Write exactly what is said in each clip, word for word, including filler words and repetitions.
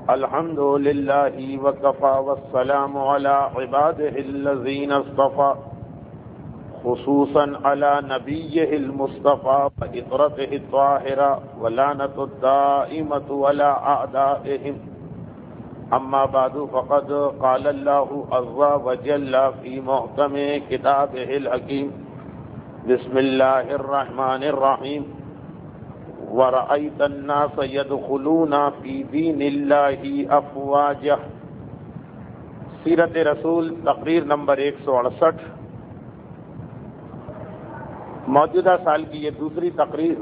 الحمد للہ وکفى والسلام علی عباده الذین اصطفى خصوصا علی نبیہ المصطفى وإطرته الطاہرة ولعنة الدائمة على أعدائهم. اما بعد فقد قال الله عز وجل في محكم كتابه الحكيم بسم الله الرحمن الرحيم وَرَأَيْتَ النَّاسَ يَدْخُلُونَ فِي دِينِ اللَّهِ أَفْوَاجًا. سیرت رسول تقریر نمبر ایک سو اڑسٹھ. موجودہ سال کی یہ دوسری تقریر.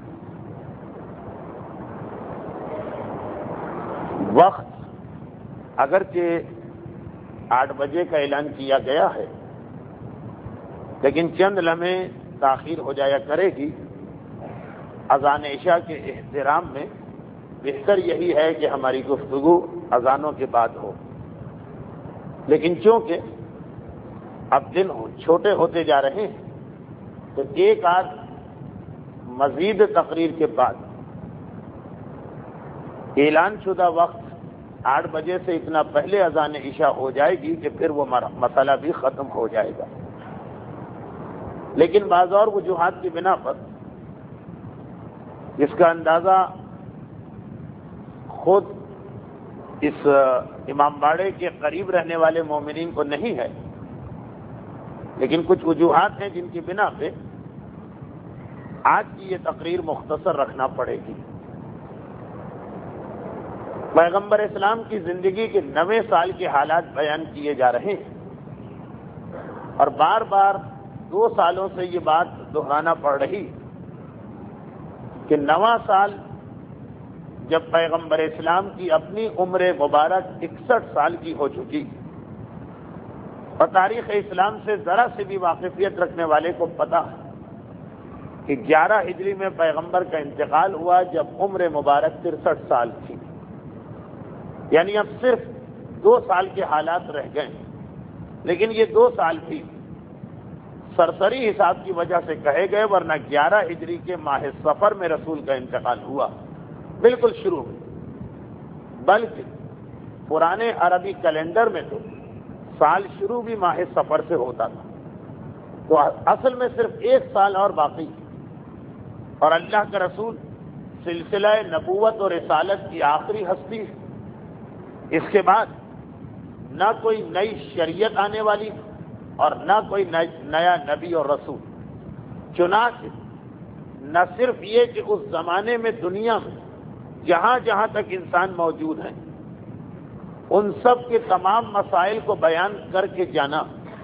وقت اگرچہ آٹھ بجے کا اعلان کیا گیا ہے لیکن چند لمحے تاخیر ہو جایا کرے گی. اذان عشاء کے احترام میں بہتر یہی ہے کہ ہماری گفتگو اذانوں کے بعد ہو، لیکن چونکہ اب دن چھوٹے ہوتے جا رہے ہیں تو ایک آدھ مزید تقریر کے بعد اعلان شدہ وقت آٹھ بجے سے اتنا پہلے اذان عشاء ہو جائے گی کہ پھر وہ مسئلہ بھی ختم ہو جائے گا. لیکن بعض اور وجوہات کی بنا پر جس کا اندازہ خود اس امام باڑے کے قریب رہنے والے مومنین کو نہیں ہے، لیکن کچھ وجوہات ہیں جن کی بنا پہ آج کی یہ تقریر مختصر رکھنا پڑے گی. پیغمبر اسلام کی زندگی کے نویں سال کے حالات بیان کیے جا رہے ہیں اور بار بار دو سالوں سے یہ بات دہرانا پڑ رہی کہ نواں سال جب پیغمبر اسلام کی اپنی عمر مبارک اکسٹھ سال کی ہو چکی اور تاریخ اسلام سے ذرا سے بھی واقفیت رکھنے والے کو پتا کہ گیارہ ہجری میں پیغمبر کا انتقال ہوا جب عمر مبارک ترسٹھ سال تھی، یعنی اب صرف دو سال کے حالات رہ گئے. لیکن یہ دو سال بھی سرسری حساب کی وجہ سے کہے گئے، ورنہ گیارہ ہجری کے ماہ سفر میں رسول کا انتقال ہوا بالکل شروع میں. بلکہ پرانے عربی کیلنڈر میں تو سال شروع بھی ماہ سفر سے ہوتا تھا، تو اصل میں صرف ایک سال اور باقی. اور اللہ کا رسول سلسلہ نبوت اور رسالت کی آخری ہستی ہے. اس کے بعد نہ کوئی نئی شریعت آنے والی اور نہ کوئی نیا نبی اور رسول. چنانچہ نہ صرف یہ کہ اس زمانے میں دنیا میں جہاں جہاں تک انسان موجود ہیں ان سب کے تمام مسائل کو بیان کر کے جانا،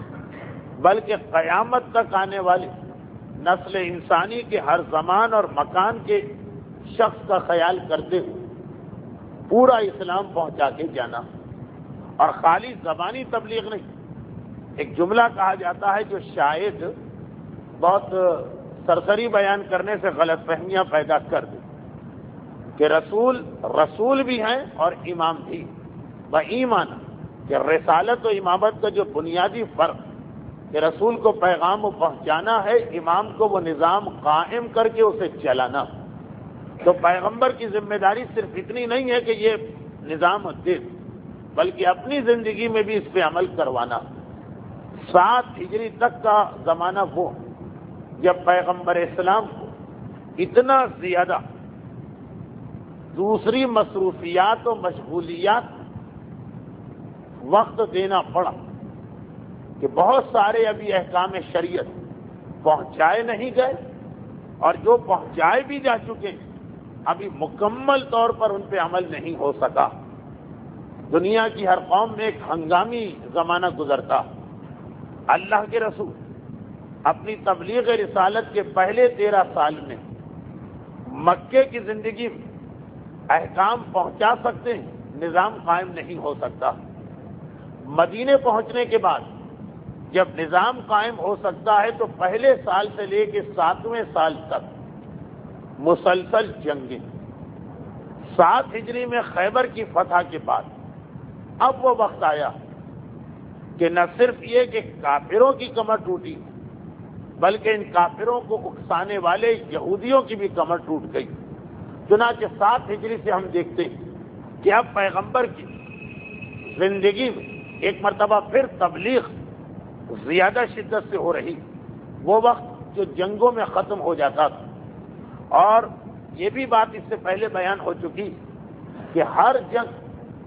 بلکہ قیامت تک آنے والی نسل انسانی کے ہر زمان اور مکان کے شخص کا خیال کرتے ہوئے پورا اسلام پہنچا کے جانا. اور خالی زبانی تبلیغ نہیں. ایک جملہ کہا جاتا ہے جو شاید بہت سرسری بیان کرنے سے غلط فہمیاں پیدا کر دے کہ رسول رسول بھی ہیں اور امام بھی. بایمان کہ رسالت و امامت کا جو بنیادی فرق کہ رسول کو پیغام و پہنچانا ہے، امام کو وہ نظام قائم کر کے اسے چلانا. تو پیغمبر کی ذمہ داری صرف اتنی نہیں ہے کہ یہ نظام دے، بلکہ اپنی زندگی میں بھی اس پہ عمل کروانا. سات ہجری تک کا زمانہ وہ جب پیغمبر اسلام کو اتنا زیادہ دوسری مصروفیات و مشغولیات وقت دینا پڑا کہ بہت سارے ابھی احکام شریعت پہنچائے نہیں گئے، اور جو پہنچائے بھی جا چکے ہیں ابھی مکمل طور پر ان پہ عمل نہیں ہو سکا. دنیا کی ہر قوم میں ایک ہنگامی زمانہ گزرتا. اللہ کے رسول اپنی تبلیغ رسالت کے پہلے تیرہ سال میں مکے کی زندگی میں احکام پہنچا سکتے ہیں، نظام قائم نہیں ہو سکتا. مدینے پہنچنے کے بعد جب نظام قائم ہو سکتا ہے تو پہلے سال سے لے کے ساتویں سال تک مسلسل جنگیں. سات ہجری میں خیبر کی فتح کے بعد اب وہ وقت آیا کہ نہ صرف یہ کہ کافروں کی کمر ٹوٹی بلکہ ان کافروں کو اکسانے والے یہودیوں کی بھی کمر ٹوٹ گئی. چنانچہ سات ہجری سے ہم دیکھتے ہیں کہ اب پیغمبر کی زندگی میں ایک مرتبہ پھر تبلیغ زیادہ شدت سے ہو رہی، وہ وقت جو جنگوں میں ختم ہو جاتا تھا۔ اور یہ بھی بات اس سے پہلے بیان ہو چکی کہ ہر جنگ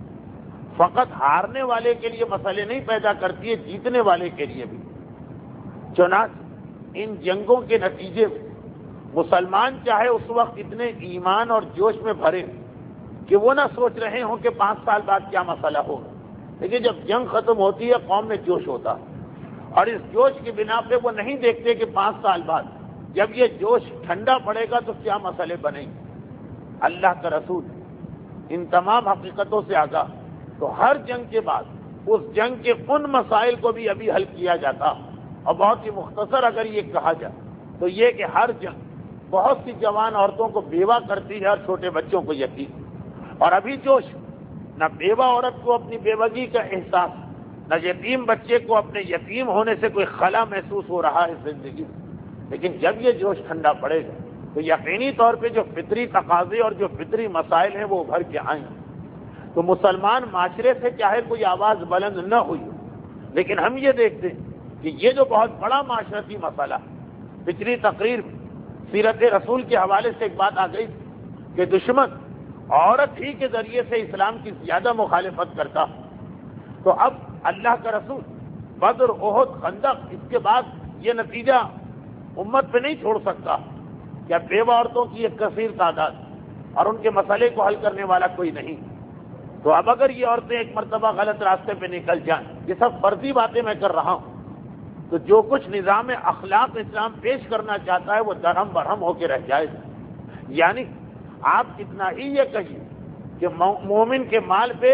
فقط ہارنے والے کے لیے مسئلے نہیں پیدا کرتی ہے، جیتنے والے کے لیے بھی۔ چنانچہ ان جنگوں کے نتیجے میں مسلمان چاہے اس وقت اتنے ایمان اور جوش میں بھرے کہ وہ نہ سوچ رہے ہوں کہ پانچ سال بعد کیا مسئلہ ہوگا، لیکن جب جنگ ختم ہوتی ہے قوم میں جوش ہوتا ہے، اور اس جوش کی بنا پہ وہ نہیں دیکھتے کہ پانچ سال بعد جب یہ جوش ٹھنڈا پڑے گا تو کیا مسئلے بنیں گے۔ اللہ کا رسول ان تمام حقیقتوں سے آگاہ، تو ہر جنگ کے بعد اس جنگ کے ان مسائل کو بھی ابھی حل کیا جاتا۔ اور بہت ہی مختصر اگر یہ کہا جائے تو یہ کہ ہر جنگ بہت سی جوان عورتوں کو بیوہ کرتی ہے اور چھوٹے بچوں کو یتیم، اور ابھی جوش نہ بیوہ عورت کو اپنی بیوگی کا احساس، نہ یتیم بچے کو اپنے یتیم ہونے سے کوئی خلا محسوس ہو رہا ہے زندگی میں۔ لیکن جب یہ جوش ٹھنڈا پڑے گا تو یقینی طور پہ جو فطری تقاضے اور جو فطری مسائل ہیں وہ ابھر کے آئیں گے۔ تو مسلمان معاشرے سے چاہے کوئی آواز بلند نہ ہوئی، لیکن ہم یہ دیکھتے ہیں کہ یہ جو بہت بڑا معاشرتی مسئلہ، پچھلی تقریر میں سیرت رسول کے حوالے سے ایک بات آ گئی کہ دشمن عورت ہی کے ذریعے سے اسلام کی زیادہ مخالفت کرتا، تو اب اللہ کا رسول بدر، احد، خندق، اس کے بعد یہ نتیجہ امت پہ نہیں چھوڑ سکتا کہ اب بیوہ عورتوں کی ایک کثیر تعداد اور ان کے مسئلے کو حل کرنے والا کوئی نہیں۔ تو اب اگر یہ عورتیں ایک مرتبہ غلط راستے پہ نکل جائیں، یہ سب فرضی باتیں میں کر رہا ہوں، تو جو کچھ نظام اخلاق اسلام پیش کرنا چاہتا ہے وہ درہم برہم ہو کے رہ جائے گا۔ یعنی آپ اتنا ہی یہ کہیے کہ مومن کے مال پہ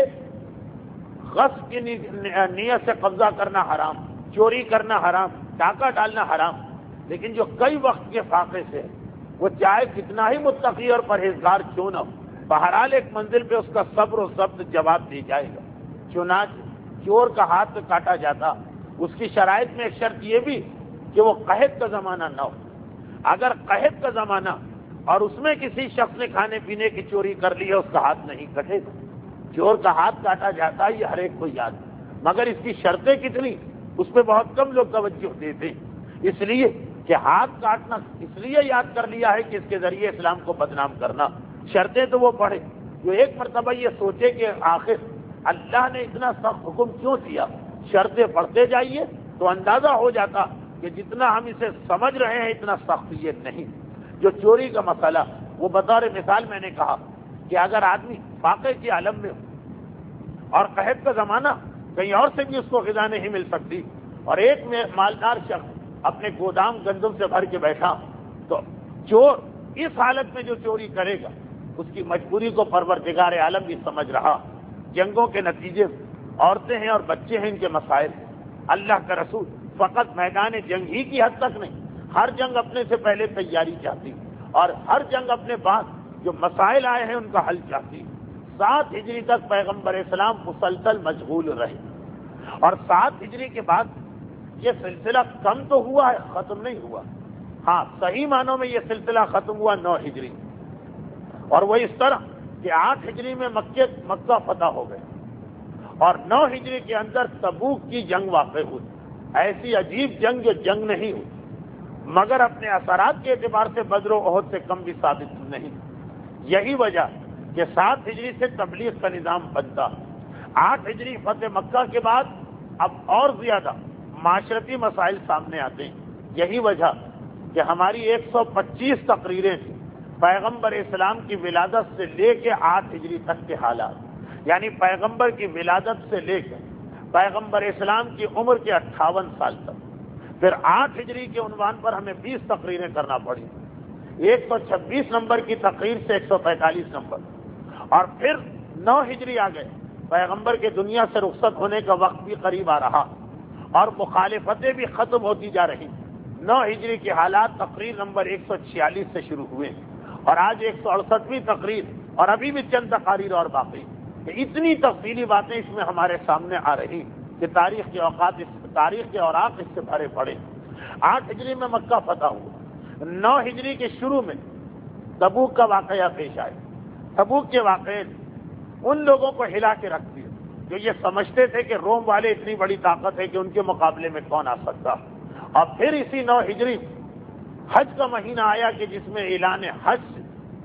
غصب کی نیت سے قبضہ کرنا حرام، چوری کرنا حرام، ڈاکہ ڈالنا حرام، لیکن جو کئی وقت کے فاقے سے وہ چاہے کتنا ہی متقی اور پرہیزگار کیوں نہ ہو، بہرحال ایک منزل پہ اس کا صبر و ضبط جواب دی جائے گا۔ چنانچہ چور کا ہاتھ کاٹا جاتا، اس کی شرائط میں ایک شرط یہ بھی کہ وہ قحط کا زمانہ نہ ہو۔ اگر قحط کا زمانہ اور اس میں کسی شخص نے کھانے پینے کی چوری کر لی ہے، اس کا ہاتھ نہیں کٹے گا۔ چور کا ہاتھ کاٹا جاتا ہے، یہ ہر ایک کو یاد ہے، مگر اس کی شرطیں کتنی، اس پہ بہت کم لوگ توجہ دیتے ہیں، اس لیے کہ ہاتھ کاٹنا اس لیے یاد کر لیا ہے کہ اس کے ذریعے اسلام کو بدنام کرنا۔ شرطیں تو وہ پڑھے جو ایک مرتبہ یہ سوچے کہ آخر اللہ نے اتنا سخت حکم کیوں دیا۔ شرطیں پڑھتے جائیے تو اندازہ ہو جاتا کہ جتنا ہم اسے سمجھ رہے ہیں اتنا سخت یہ نہیں۔ جو چوری کا مسئلہ، وہ بطور مثال میں نے کہا کہ اگر آدمی فاقے کے عالم میں ہو اور قحط کا زمانہ، کہیں اور سے بھی اس کو غذا نہیں مل سکتی، اور ایک میں مالدار شخص اپنے گودام گندم سے بھر کے بیٹھا، تو چور اس حالت میں جو چوری کرے گا اس کی مجبوری کو پروردگار عالم بھی سمجھ رہا۔ جنگوں کے نتیجے میں عورتیں ہیں اور بچے ہیں، ان کے مسائل ہیں۔ اللہ کا رسول فقط میدان جنگ ہی کی حد تک نہیں، ہر جنگ اپنے سے پہلے تیاری چاہتی، اور ہر جنگ اپنے بعد جو مسائل آئے ہیں ان کا حل چاہتی۔ سات ہجری تک پیغمبر اسلام مسلسل مشغول رہے، اور سات ہجری کے بعد یہ سلسلہ کم تو ہوا ہے، ختم نہیں ہوا۔ ہاں، صحیح معنوں میں یہ سلسلہ ختم ہوا نو ہجری، اور وہ اس طرح کہ آٹھ ہجری میں مکہ مکہ فتح ہو گئے، اور نو ہجری کے اندر تبوک کی جنگ واقع ہوئی۔ ایسی عجیب جنگ جو جنگ نہیں ہوئی، مگر اپنے اثرات کے اعتبار سے بدر و احد سے کم بھی ثابت نہیں۔ یہی وجہ کہ سات ہجری سے تبلیغ کا نظام بنتا، آٹھ ہجری فتح مکہ کے بعد اب اور زیادہ معاشرتی مسائل سامنے آتے ہیں۔ یہی وجہ کہ ہماری ایک سو پچیس تقریریں تھیں پیغمبر اسلام کی ولادت سے لے کے آٹھ ہجری تک کے حالات، یعنی پیغمبر کی ولادت سے لے کے پیغمبر اسلام کی عمر کے اٹھاون سال تک۔ پھر آٹھ ہجری کے عنوان پر ہمیں بیس تقریریں کرنا پڑی، ایک سو چھبیس نمبر کی تقریر سے ایک سو پینتالیس نمبر، اور پھر نو ہجری آ گئے، پیغمبر کے دنیا سے رخصت ہونے کا وقت بھی قریب آ رہا اور مخالفتیں بھی ختم ہوتی جا رہی۔ نو ہجری کے حالات تقریر نمبر ایک سو چھیالیس سے شروع ہوئے، اور آج ایک سو اڑسٹھویں تقریر، اور ابھی بھی چند تقاریر اور باقی۔ اتنی تفصیلی باتیں اس میں ہمارے سامنے آ رہی کہ تاریخ کے اوقات تاریخ کے اوراق اس سے بھرے پڑے۔ آٹھ ہجری میں مکہ فتح ہوا، نو ہجری کے شروع میں تبوک کا واقعہ پیش آیا۔ تبوک کے واقعے ان لوگوں کو ہلا کے رکھ دیا جو یہ سمجھتے تھے کہ روم والے اتنی بڑی طاقت ہے کہ ان کے مقابلے میں کون آ سکتا. اور پھر اسی نو ہجری حج کا مہینہ آیا کہ جس میں اعلان حج سے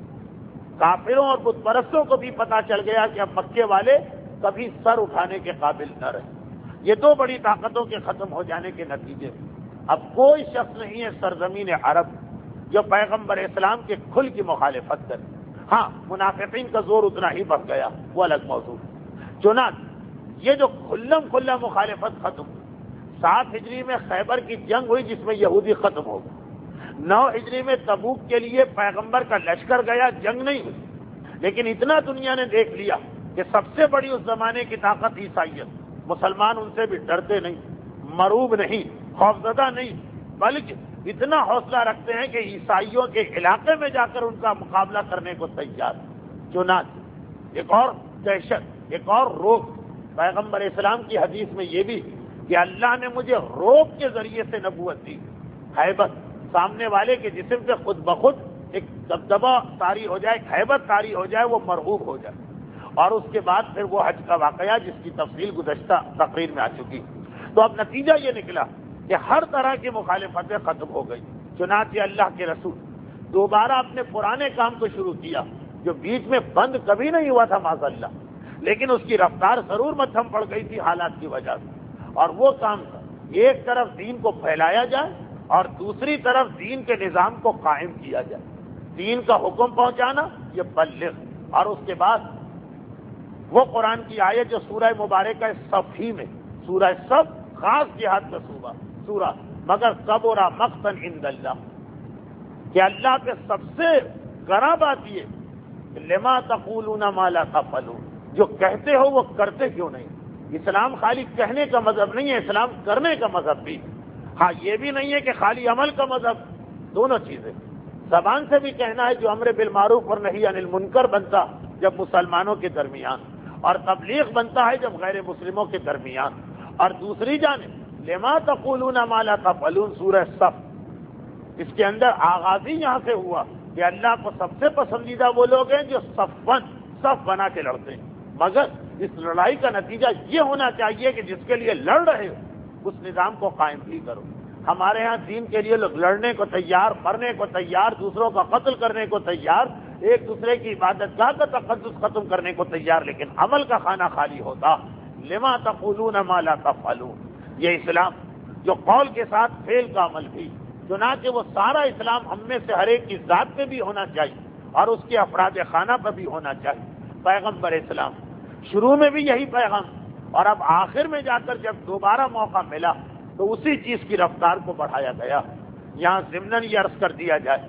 کافروں اور بت پرستوں کو بھی پتا چل گیا کہ اب مکے والے کبھی سر اٹھانے کے قابل نہ رہے. یہ دو بڑی طاقتوں کے ختم ہو جانے کے نتیجے اب کوئی شخص نہیں ہے سرزمین عرب جو پیغمبر اسلام کے کھل کی مخالفت کرے. ہاں منافقین کا زور اتنا ہی بڑھ گیا، وہ الگ موضوع. چنانچہ یہ جو کھلم کھلا مخالفت ختم ہوئی، سات ہجری میں خیبر کی جنگ ہوئی جس میں یہودی ختم ہو گئے. نو ہجری میں تبوک کے لیے پیغمبر کا لشکر گیا، جنگ نہیں ہوئی. لیکن اتنا دنیا نے دیکھ لیا کہ سب سے بڑی اس زمانے کی طاقت عیسائیت. مسلمان ان سے بھی ڈرتے نہیں، مرعوب نہیں، خوفزدہ نہیں، بلکہ اتنا حوصلہ رکھتے ہیں کہ عیسائیوں کے علاقے میں جا کر ان کا مقابلہ کرنے کو تیار. چنانچہ ایک اور دہشت، ایک اور روک پیغمبر اسلام کی حدیث میں یہ بھی کہ اللہ نے مجھے روب کے ذریعے سے نبوت دی. ہیبت، سامنے والے کے جسم سے خود بخود ایک دبدبہ طاری ہو جائے، ہیبت طاری ہو جائے، وہ مرعوب ہو جائے. اور اس کے بعد پھر وہ حج کا واقعہ جس کی تفصیل گزشتہ تقریر میں آ چکی. تو اب نتیجہ یہ نکلا کہ ہر طرح کی مخالفتیں ختم ہو گئی. چنانچہ اللہ کے رسول دوبارہ اپنے پرانے کام کو شروع کیا جو بیچ میں بند کبھی نہیں ہوا تھا معاذ اللہ، لیکن اس کی رفتار ضرور مدھم پڑ گئی تھی حالات کی وجہ سے. اور وہ کام تھا ایک طرف دین کو پھیلایا جائے اور دوسری طرف دین کے نظام کو قائم کیا جائے. دین کا حکم پہنچانا، یہ بلغ. اور اس کے بعد وہ قرآن کی آیت جو سورہ مبارکہ صف ہی میں، سورہ صف خاص جہاد کا صوبہ سورہ، مگر کبر مقتا عند اللہ، کہ اللہ کے سب سے گراں بات یہ لما تقولون ما لا تفعلون، جو کہتے ہو وہ کرتے کیوں نہیں. اسلام خالی کہنے کا مذہب نہیں ہے، اسلام کرنے کا مذہب بھی. ہاں یہ بھی نہیں ہے کہ خالی عمل کا مذہب، دونوں چیزیں. زبان سے بھی کہنا ہے جو امر بالمعروف اور نہی عن المنکر بنتا جب مسلمانوں کے درمیان، اور تبلیغ بنتا ہے جب غیر مسلموں کے درمیان. اور دوسری جانب لما تقولون ما لا تفعلون سورہ صف، اس کے اندر آغاز ہی یہاں سے ہوا کہ اللہ کو سب سے پسندیدہ وہ لوگ ہیں جو صفن صف بنا کے لڑتے ہیں. مگر اس لڑائی کا نتیجہ یہ ہونا چاہیے کہ جس کے لیے لڑ رہے ہو اس نظام کو قائم بھی کرو. ہمارے ہاں دین کے لیے لوگ لڑنے کو تیار، مرنے کو تیار، دوسروں کا قتل کرنے کو تیار، ایک دوسرے کی عبادت گاہ کا تقدس ختم کرنے کو تیار، لیکن عمل کا خانہ خالی ہوتا. لما تقولون ما لا تفعلون، یہ اسلام جو قول کے ساتھ فعل کا عمل بھی، چنانچہ وہ سارا اسلام ہم میں سے ہر ایک کی ذات پہ بھی ہونا چاہیے اور اس کے افراد خانہ پہ بھی ہونا چاہیے. پیغمبر اسلام شروع میں بھی یہی پیغام، اور اب آخر میں جا کر جب دوبارہ موقع ملا تو اسی چیز کی رفتار کو بڑھایا گیا. یہاں ضمناً یہ عرض کر دیا جائے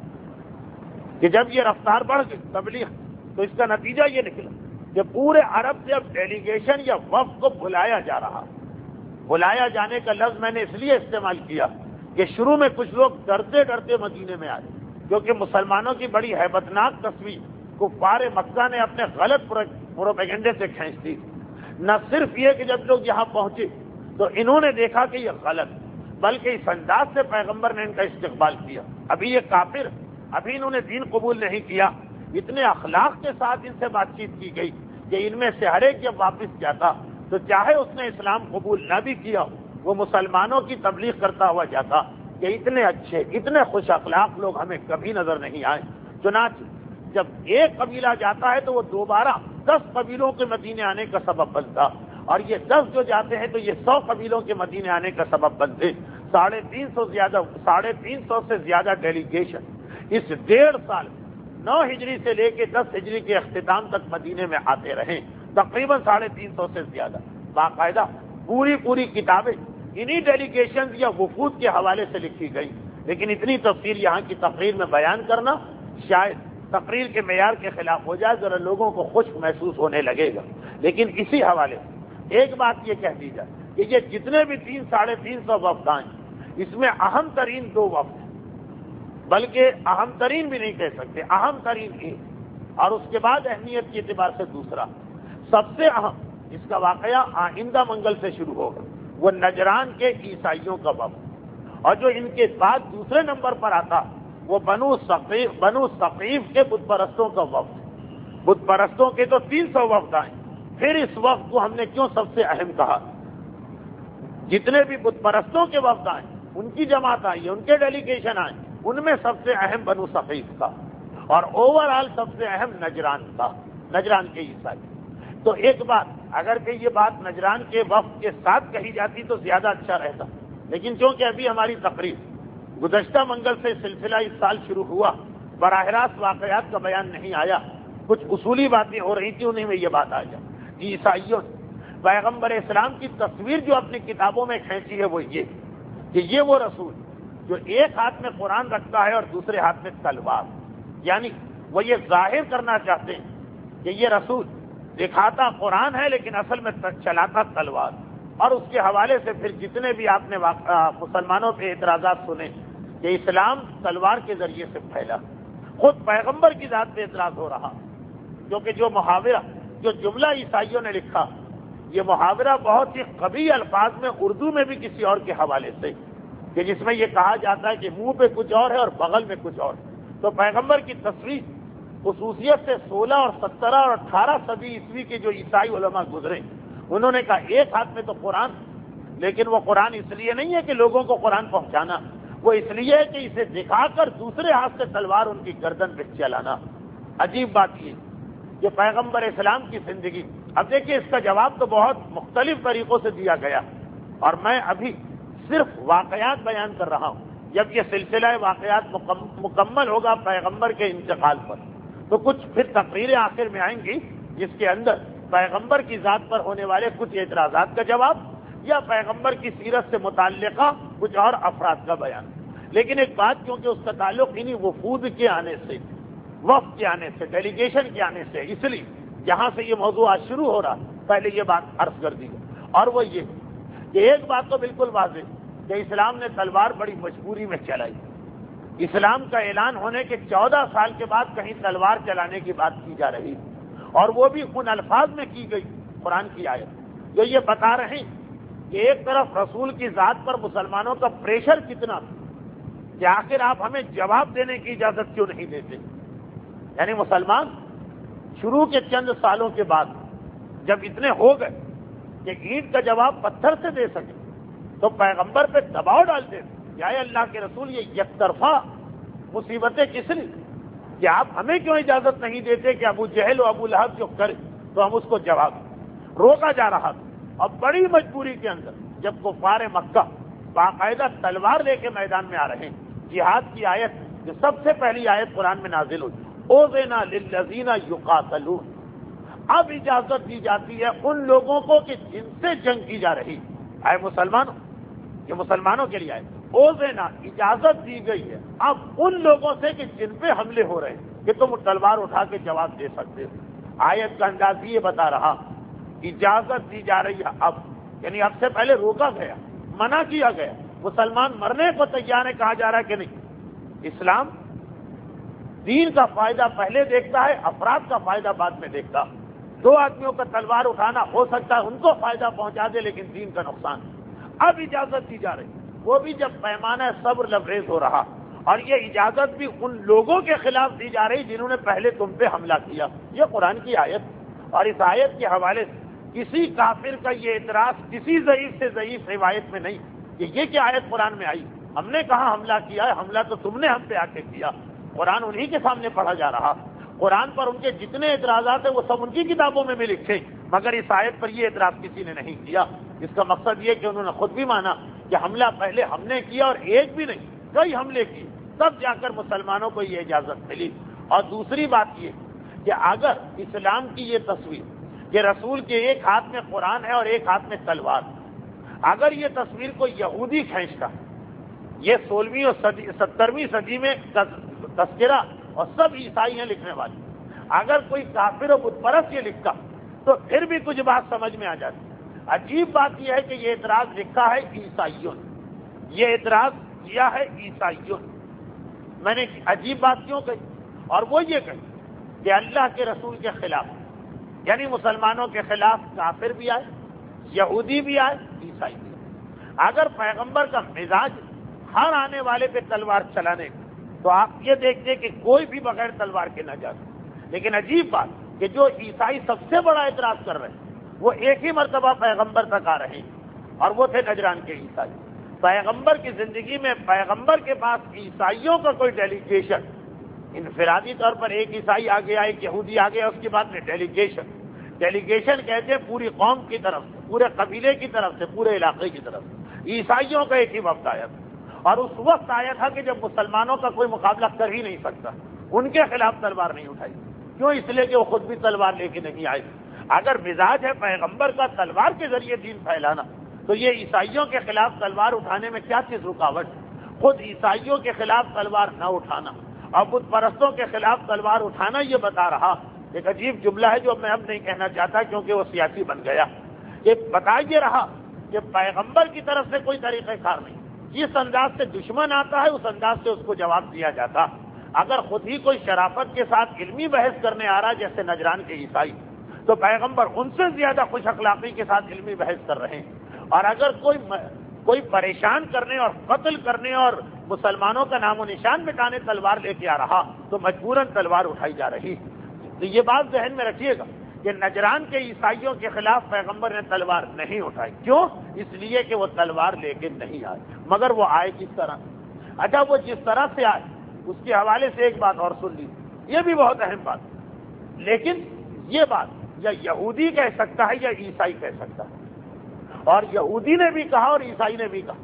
کہ جب یہ رفتار بڑھ گئی تبلیغ، تو اس کا نتیجہ یہ نکلا کہ پورے عرب سے اب ڈیلیگیشن یا وفد کو بلایا جا رہا. بلایا جانے کا لفظ میں نے اس لیے استعمال کیا کہ شروع میں کچھ لوگ ڈرتے ڈرتے مدینے میں آئے کیونکہ مسلمانوں کی بڑی ہیبتناک تصویر کفار مکہ نے اپنے غلط پروپیگنڈے سے کھینچ دی. نہ صرف یہ کہ جب لوگ یہاں پہنچے تو انہوں نے دیکھا کہ یہ غلط، بلکہ اس انداز سے پیغمبر نے ان کا استقبال کیا. ابھی یہ کافر، ابھی انہوں نے دین قبول نہیں کیا، اتنے اخلاق کے ساتھ ان سے بات چیت کی گئی کہ ان میں سے ہر ایک جب واپس جاتا تو چاہے اس نے اسلام قبول نہ بھی کیا وہ مسلمانوں کی تبلیغ کرتا ہوا جاتا کہ اتنے اچھے، اتنے خوش اخلاق لوگ ہمیں کبھی نظر نہیں آئے. چنانچہ جب ایک قبیلہ جاتا ہے تو وہ دوبارہ دس قبیلوں کے مدینے آنے کا سبب بنتا، اور یہ دس جو جاتے ہیں تو یہ سو قبیلوں کے مدینے آنے کا سبب بنتے. ساڑھے تین سو زیادہ ساڑھے تین سو سے زیادہ ڈیلیگیشن اس ڈیڑھ سال نو ہجری سے لے کے دس ہجری کے اختتام تک مدینے میں آتے رہے، تقریباً ساڑھے تین سو سے زیادہ. باقاعدہ پوری پوری کتابیں انہی ڈیلیگیشن یا وفود کے حوالے سے لکھی گئی، لیکن اتنی تفصیل یہاں کی تقریر میں بیان کرنا شاید تقریر کے معیار کے خلاف ہو جائے، ذرا لوگوں کو خشک محسوس ہونے لگے گا. لیکن اسی حوالے سے ایک بات یہ کہہ دی جائے کہ یہ جتنے بھی تین ساڑھے تین سو وفد آئیں اس میں اہم ترین دو وفد، بلکہ اہم ترین بھی نہیں کہہ سکتے، اہم ترین ایک، اور اس کے بعد اہمیت کے اعتبار سے دوسرا. سب سے اہم اس کا واقعہ آئندہ منگل سے شروع ہوگا، وہ نجران کے عیسائیوں کا وفد. اور جو ان کے بعد دوسرے نمبر پر آتا وہ بنو ثقیف بنو ثقیف کے بت پرستوں کا وفد. بت پرستوں کے تو تین سو وفد آئے، پھر اس وفد کو ہم نے کیوں سب سے اہم کہا؟ جتنے بھی بت پرستوں کے وفد آئے، ان کی جماعت آئی، ان کے ڈیلیگیشن آئے، ان میں سب سے اہم بنو ثقیف تھا، اور اوور آل سب سے اہم نجران تھا، نجران کے عیسائی۔ تو ایک بات اگر کہ یہ بات نجران کے وفد کے ساتھ کہی جاتی تو زیادہ اچھا رہتا، لیکن چونکہ ابھی ہماری تقریر گزشتہ منگل سے سلسلہ اس سال شروع ہوا، براہ راست واقعات کا بیان نہیں آیا، کچھ اصولی باتیں ہو رہی تھیں، انہیں میں یہ بات آ جائے۔ عیسائیوں نے پیغمبر اسلام کی تصویر جو اپنی کتابوں میں کھینچی ہے وہ یہ کہ یہ وہ رسول جو ایک ہاتھ میں قرآن رکھتا ہے اور دوسرے ہاتھ میں تلوار، یعنی وہ یہ ظاہر کرنا چاہتے ہیں کہ یہ رسول دکھاتا قرآن ہے لیکن اصل میں چلاتا تلوار۔ اور اس کے حوالے سے پھر جتنے بھی آپ نے مسلمانوں پہ اعتراضات سنے کہ اسلام تلوار کے ذریعے سے پھیلا، خود پیغمبر کی ذات پہ اعتراض ہو رہا، کیونکہ جو محاورہ جو جملہ عیسائیوں نے لکھا، یہ محاورہ بہت ہی قوی الفاظ میں اردو میں بھی کسی اور کے حوالے سے، کہ جس میں یہ کہا جاتا ہے کہ منہ پہ کچھ اور ہے اور بغل میں کچھ اور۔ تو پیغمبر کی تصویر خصوصیت سے سولہ اور سترہ اور اٹھارہ صدی عیسوی کے جو عیسائی علماء گزرے، انہوں نے کہا ایک ہاتھ میں تو قرآن، لیکن وہ قرآن اس لیے نہیں ہے کہ لوگوں کو قرآن پہنچانا، وہ اس لیے ہے کہ اسے دکھا کر دوسرے ہاتھ سے تلوار ان کی گردن پہ چلانا۔ عجیب بات یہ کہ پیغمبر اسلام کی زندگی، اب دیکھیے اس کا جواب تو بہت مختلف طریقوں سے دیا گیا، اور میں ابھی صرف واقعات بیان کر رہا ہوں۔ جب یہ سلسلہ واقعات مکمل ہوگا پیغمبر کے انتقال پر، تو کچھ پھر تقریریں آخر میں آئیں گی جس کے اندر پیغمبر کی ذات پر ہونے والے کچھ اعتراضات کا جواب یا پیغمبر کی سیرت سے متعلقہ کچھ اور افراد کا بیان۔ لیکن ایک بات، کیونکہ اس کا تعلق انہی وفود کے آنے سے، وفد کے آنے سے، ڈیلیگیشن کے آنے سے، اس لیے جہاں سے یہ موضوع آج شروع ہو رہا، پہلے یہ بات عرض کر دی گئی، اور وہ یہ کہ ایک بات تو بالکل واضح کہ اسلام نے تلوار بڑی مجبوری میں چلائی۔ اسلام کا اعلان ہونے کے چودہ سال کے بعد کہیں تلوار چلانے کی بات کی جا رہی، اور وہ بھی ان الفاظ میں کی گئی قرآن کی آیت جو یہ بتا رہے ہیں کہ ایک طرف رسول کی ذات پر مسلمانوں کا پریشر کتنا کہ آخر آپ ہمیں جواب دینے کی اجازت کیوں نہیں دیتے۔ یعنی مسلمان شروع کے چند سالوں کے بعد جب اتنے ہو گئے کہ اینٹ کا جواب پتھر سے دے سکے تو پیغمبر پہ دباؤ ڈالتے تھے کہ اے اللہ کے رسول یہ یک طرفہ مصیبتیں کس لیے کہ آپ ہمیں کیوں اجازت نہیں دیتے کہ ابو جہل و ابو لہب جو کرے تو ہم اس کو جواب دیں۔ روکا جا رہا تھا، اور بڑی مجبوری کے اندر جب کفار مکہ باقاعدہ تلوار لے کے میدان میں آ رہے ہیں، جہاد کی آیت جو سب سے پہلی آیت قرآن میں نازل ہوئی، اوذنا للذین یقاتلون، اب اجازت دی جاتی ہے ان لوگوں کو کہ جن سے جنگ کی جا رہی۔ اے مسلمانوں، یہ مسلمانوں کے لیے آئے، اوذنا اجازت دی گئی ہے اب ان لوگوں سے کہ جن پہ حملے ہو رہے ہیں کہ تم تلوار اٹھا کے جواب دے سکتے ہو۔ آیت کا انداز یہ بتا رہا اجازت دی جا رہی ہے اب، یعنی اب سے پہلے روکا گیا، منع کیا گیا، مسلمان مرنے کو تیار ہے، کہا جا رہا ہے کہ نہیں۔ اسلام دین کا فائدہ پہلے دیکھتا ہے، افراد کا فائدہ بعد میں دیکھتا۔ دو آدمیوں کا تلوار اٹھانا ہو سکتا ہے ان کو فائدہ پہنچا دے لیکن دین کا نقصان۔ اب اجازت دی جا رہی، وہ بھی جب پیمانہ صبر لبریز ہو رہا، اور یہ اجازت بھی ان لوگوں کے خلاف دی جا رہی جنہوں نے پہلے تم پہ حملہ کیا۔ یہ قرآن کی آیت، اور اس آیت کے حوالے سے کسی کافر کا یہ اعتراض کسی ضعیف سے ضعیف روایت میں نہیں کہ یہ کیا آیت قرآن میں آئی، ہم نے کہاں حملہ کیا ہے، حملہ تو تم نے ہم پہ آ کے کیا۔ قرآن انہی کے سامنے پڑھا جا رہا، قرآن پر ان کے جتنے اعتراضات ہیں وہ سب ان کی کتابوں میں بھی لکھے، مگر اس آیت پر یہ اعتراض کسی نے نہیں کیا۔ اس کا مقصد یہ کہ انہوں نے خود بھی مانا کہ حملہ پہلے ہم نے کیا، اور ایک بھی نہیں کئی حملے کیے، تب جا کر مسلمانوں کو یہ اجازت ملی۔ اور دوسری بات یہ کہ اگر اسلام کی یہ تصویر کہ رسول کے ایک ہاتھ میں قرآن ہے اور ایک ہاتھ میں تلوار، اگر یہ تصویر کو یہودی کھینچتا، یہ سولہویں اور سترویں صدی میں تذکرہ اور سب عیسائی ہیں لکھنے والے، اگر کوئی کافر و بت پرست یہ لکھتا تو پھر بھی کچھ بات سمجھ میں آ جاتی۔ عجیب بات یہ ہے کہ یہ اعتراض لکھا ہے عیسائیوں نے، یہ اعتراض کیا ہے عیسائیوں نے۔ میں نے عجیب بات کیوں کہی؟ اور وہ یہ کہی کہ اللہ کے رسول کے خلاف، یعنی مسلمانوں کے خلاف کافر بھی آئے، یہودی بھی آئے، عیسائی بھی آئے۔ اگر پیغمبر کا مزاج ہر آنے والے پہ تلوار چلانے کا، تو آپ یہ دیکھتے کہ کوئی بھی بغیر تلوار کے نہ جاتا۔ لیکن عجیب بات کہ جو عیسائی سب سے بڑا اعتراض کر رہے ہیں وہ ایک ہی مرتبہ پیغمبر تک آ رہے ہیں، اور وہ تھے نجران کے عیسائی۔ پیغمبر کی زندگی میں پیغمبر کے پاس عیسائیوں کا کوئی ڈیلیگیشن، انفرادی طور پر ایک عیسائی آ گیا، ایک یہودی آ گیا، اس کے بعد میں ڈیلیگیشن ڈیلیگیشن کہتے ہیں پوری قوم کی طرف سے، پورے قبیلے کی طرف سے، پورے علاقے کی طرف سے عیسائیوں کا ایک ہی وفد آیا تھا، اور اس وقت آیا تھا کہ جب مسلمانوں کا کوئی مقابلہ کر ہی نہیں سکتا، ان کے خلاف تلوار نہیں اٹھائی۔ کیوں؟ اس لیے کہ وہ خود بھی تلوار لے کے نہیں آئے۔ اگر مزاج ہے پیغمبر کا تلوار کے ذریعے دین پھیلانا، تو یہ عیسائیوں کے خلاف تلوار اٹھانے میں کیا چیز رکاوٹ؟ خود عیسائیوں کے خلاف تلوار نہ اٹھانا اور بت پرستوں کے خلاف تلوار اٹھانا یہ بتا رہا، ایک عجیب جملہ ہے جو میں اب نہیں کہنا چاہتا کیونکہ وہ سیاسی بن گیا، یہ بتا یہ رہا کہ پیغمبر کی طرف سے کوئی طریقہ کار نہیں، جس انداز سے دشمن آتا ہے اس انداز سے اس کو جواب دیا جاتا۔ اگر خود ہی کوئی شرافت کے ساتھ علمی بحث کرنے آ رہا جیسے نجران کے عیسائی، تو پیغمبر ان سے زیادہ خوش اخلاقی کے ساتھ علمی بحث کر رہے ہیں، اور اگر کوئی کوئی پریشان کرنے اور قتل کرنے اور مسلمانوں کا نام و نشان مٹانے تلوار لے کے آ رہا تو مجبوراً تلوار اٹھائی جا رہی۔ تو یہ بات ذہن میں رکھیے گا کہ نجران کے عیسائیوں کے خلاف پیغمبر نے تلوار نہیں اٹھائی۔ کیوں؟ اس لیے کہ وہ تلوار لے کے نہیں آئے، مگر وہ آئے کس طرح؟ اچھا، وہ جس طرح سے آئے اس کے حوالے سے ایک بات اور سن لی، یہ بھی بہت اہم بات، لیکن یہ بات یا یہودی کہہ سکتا ہے یا عیسائی کہہ سکتا ہے، اور یہودی نے بھی کہا اور عیسائی نے بھی کہا۔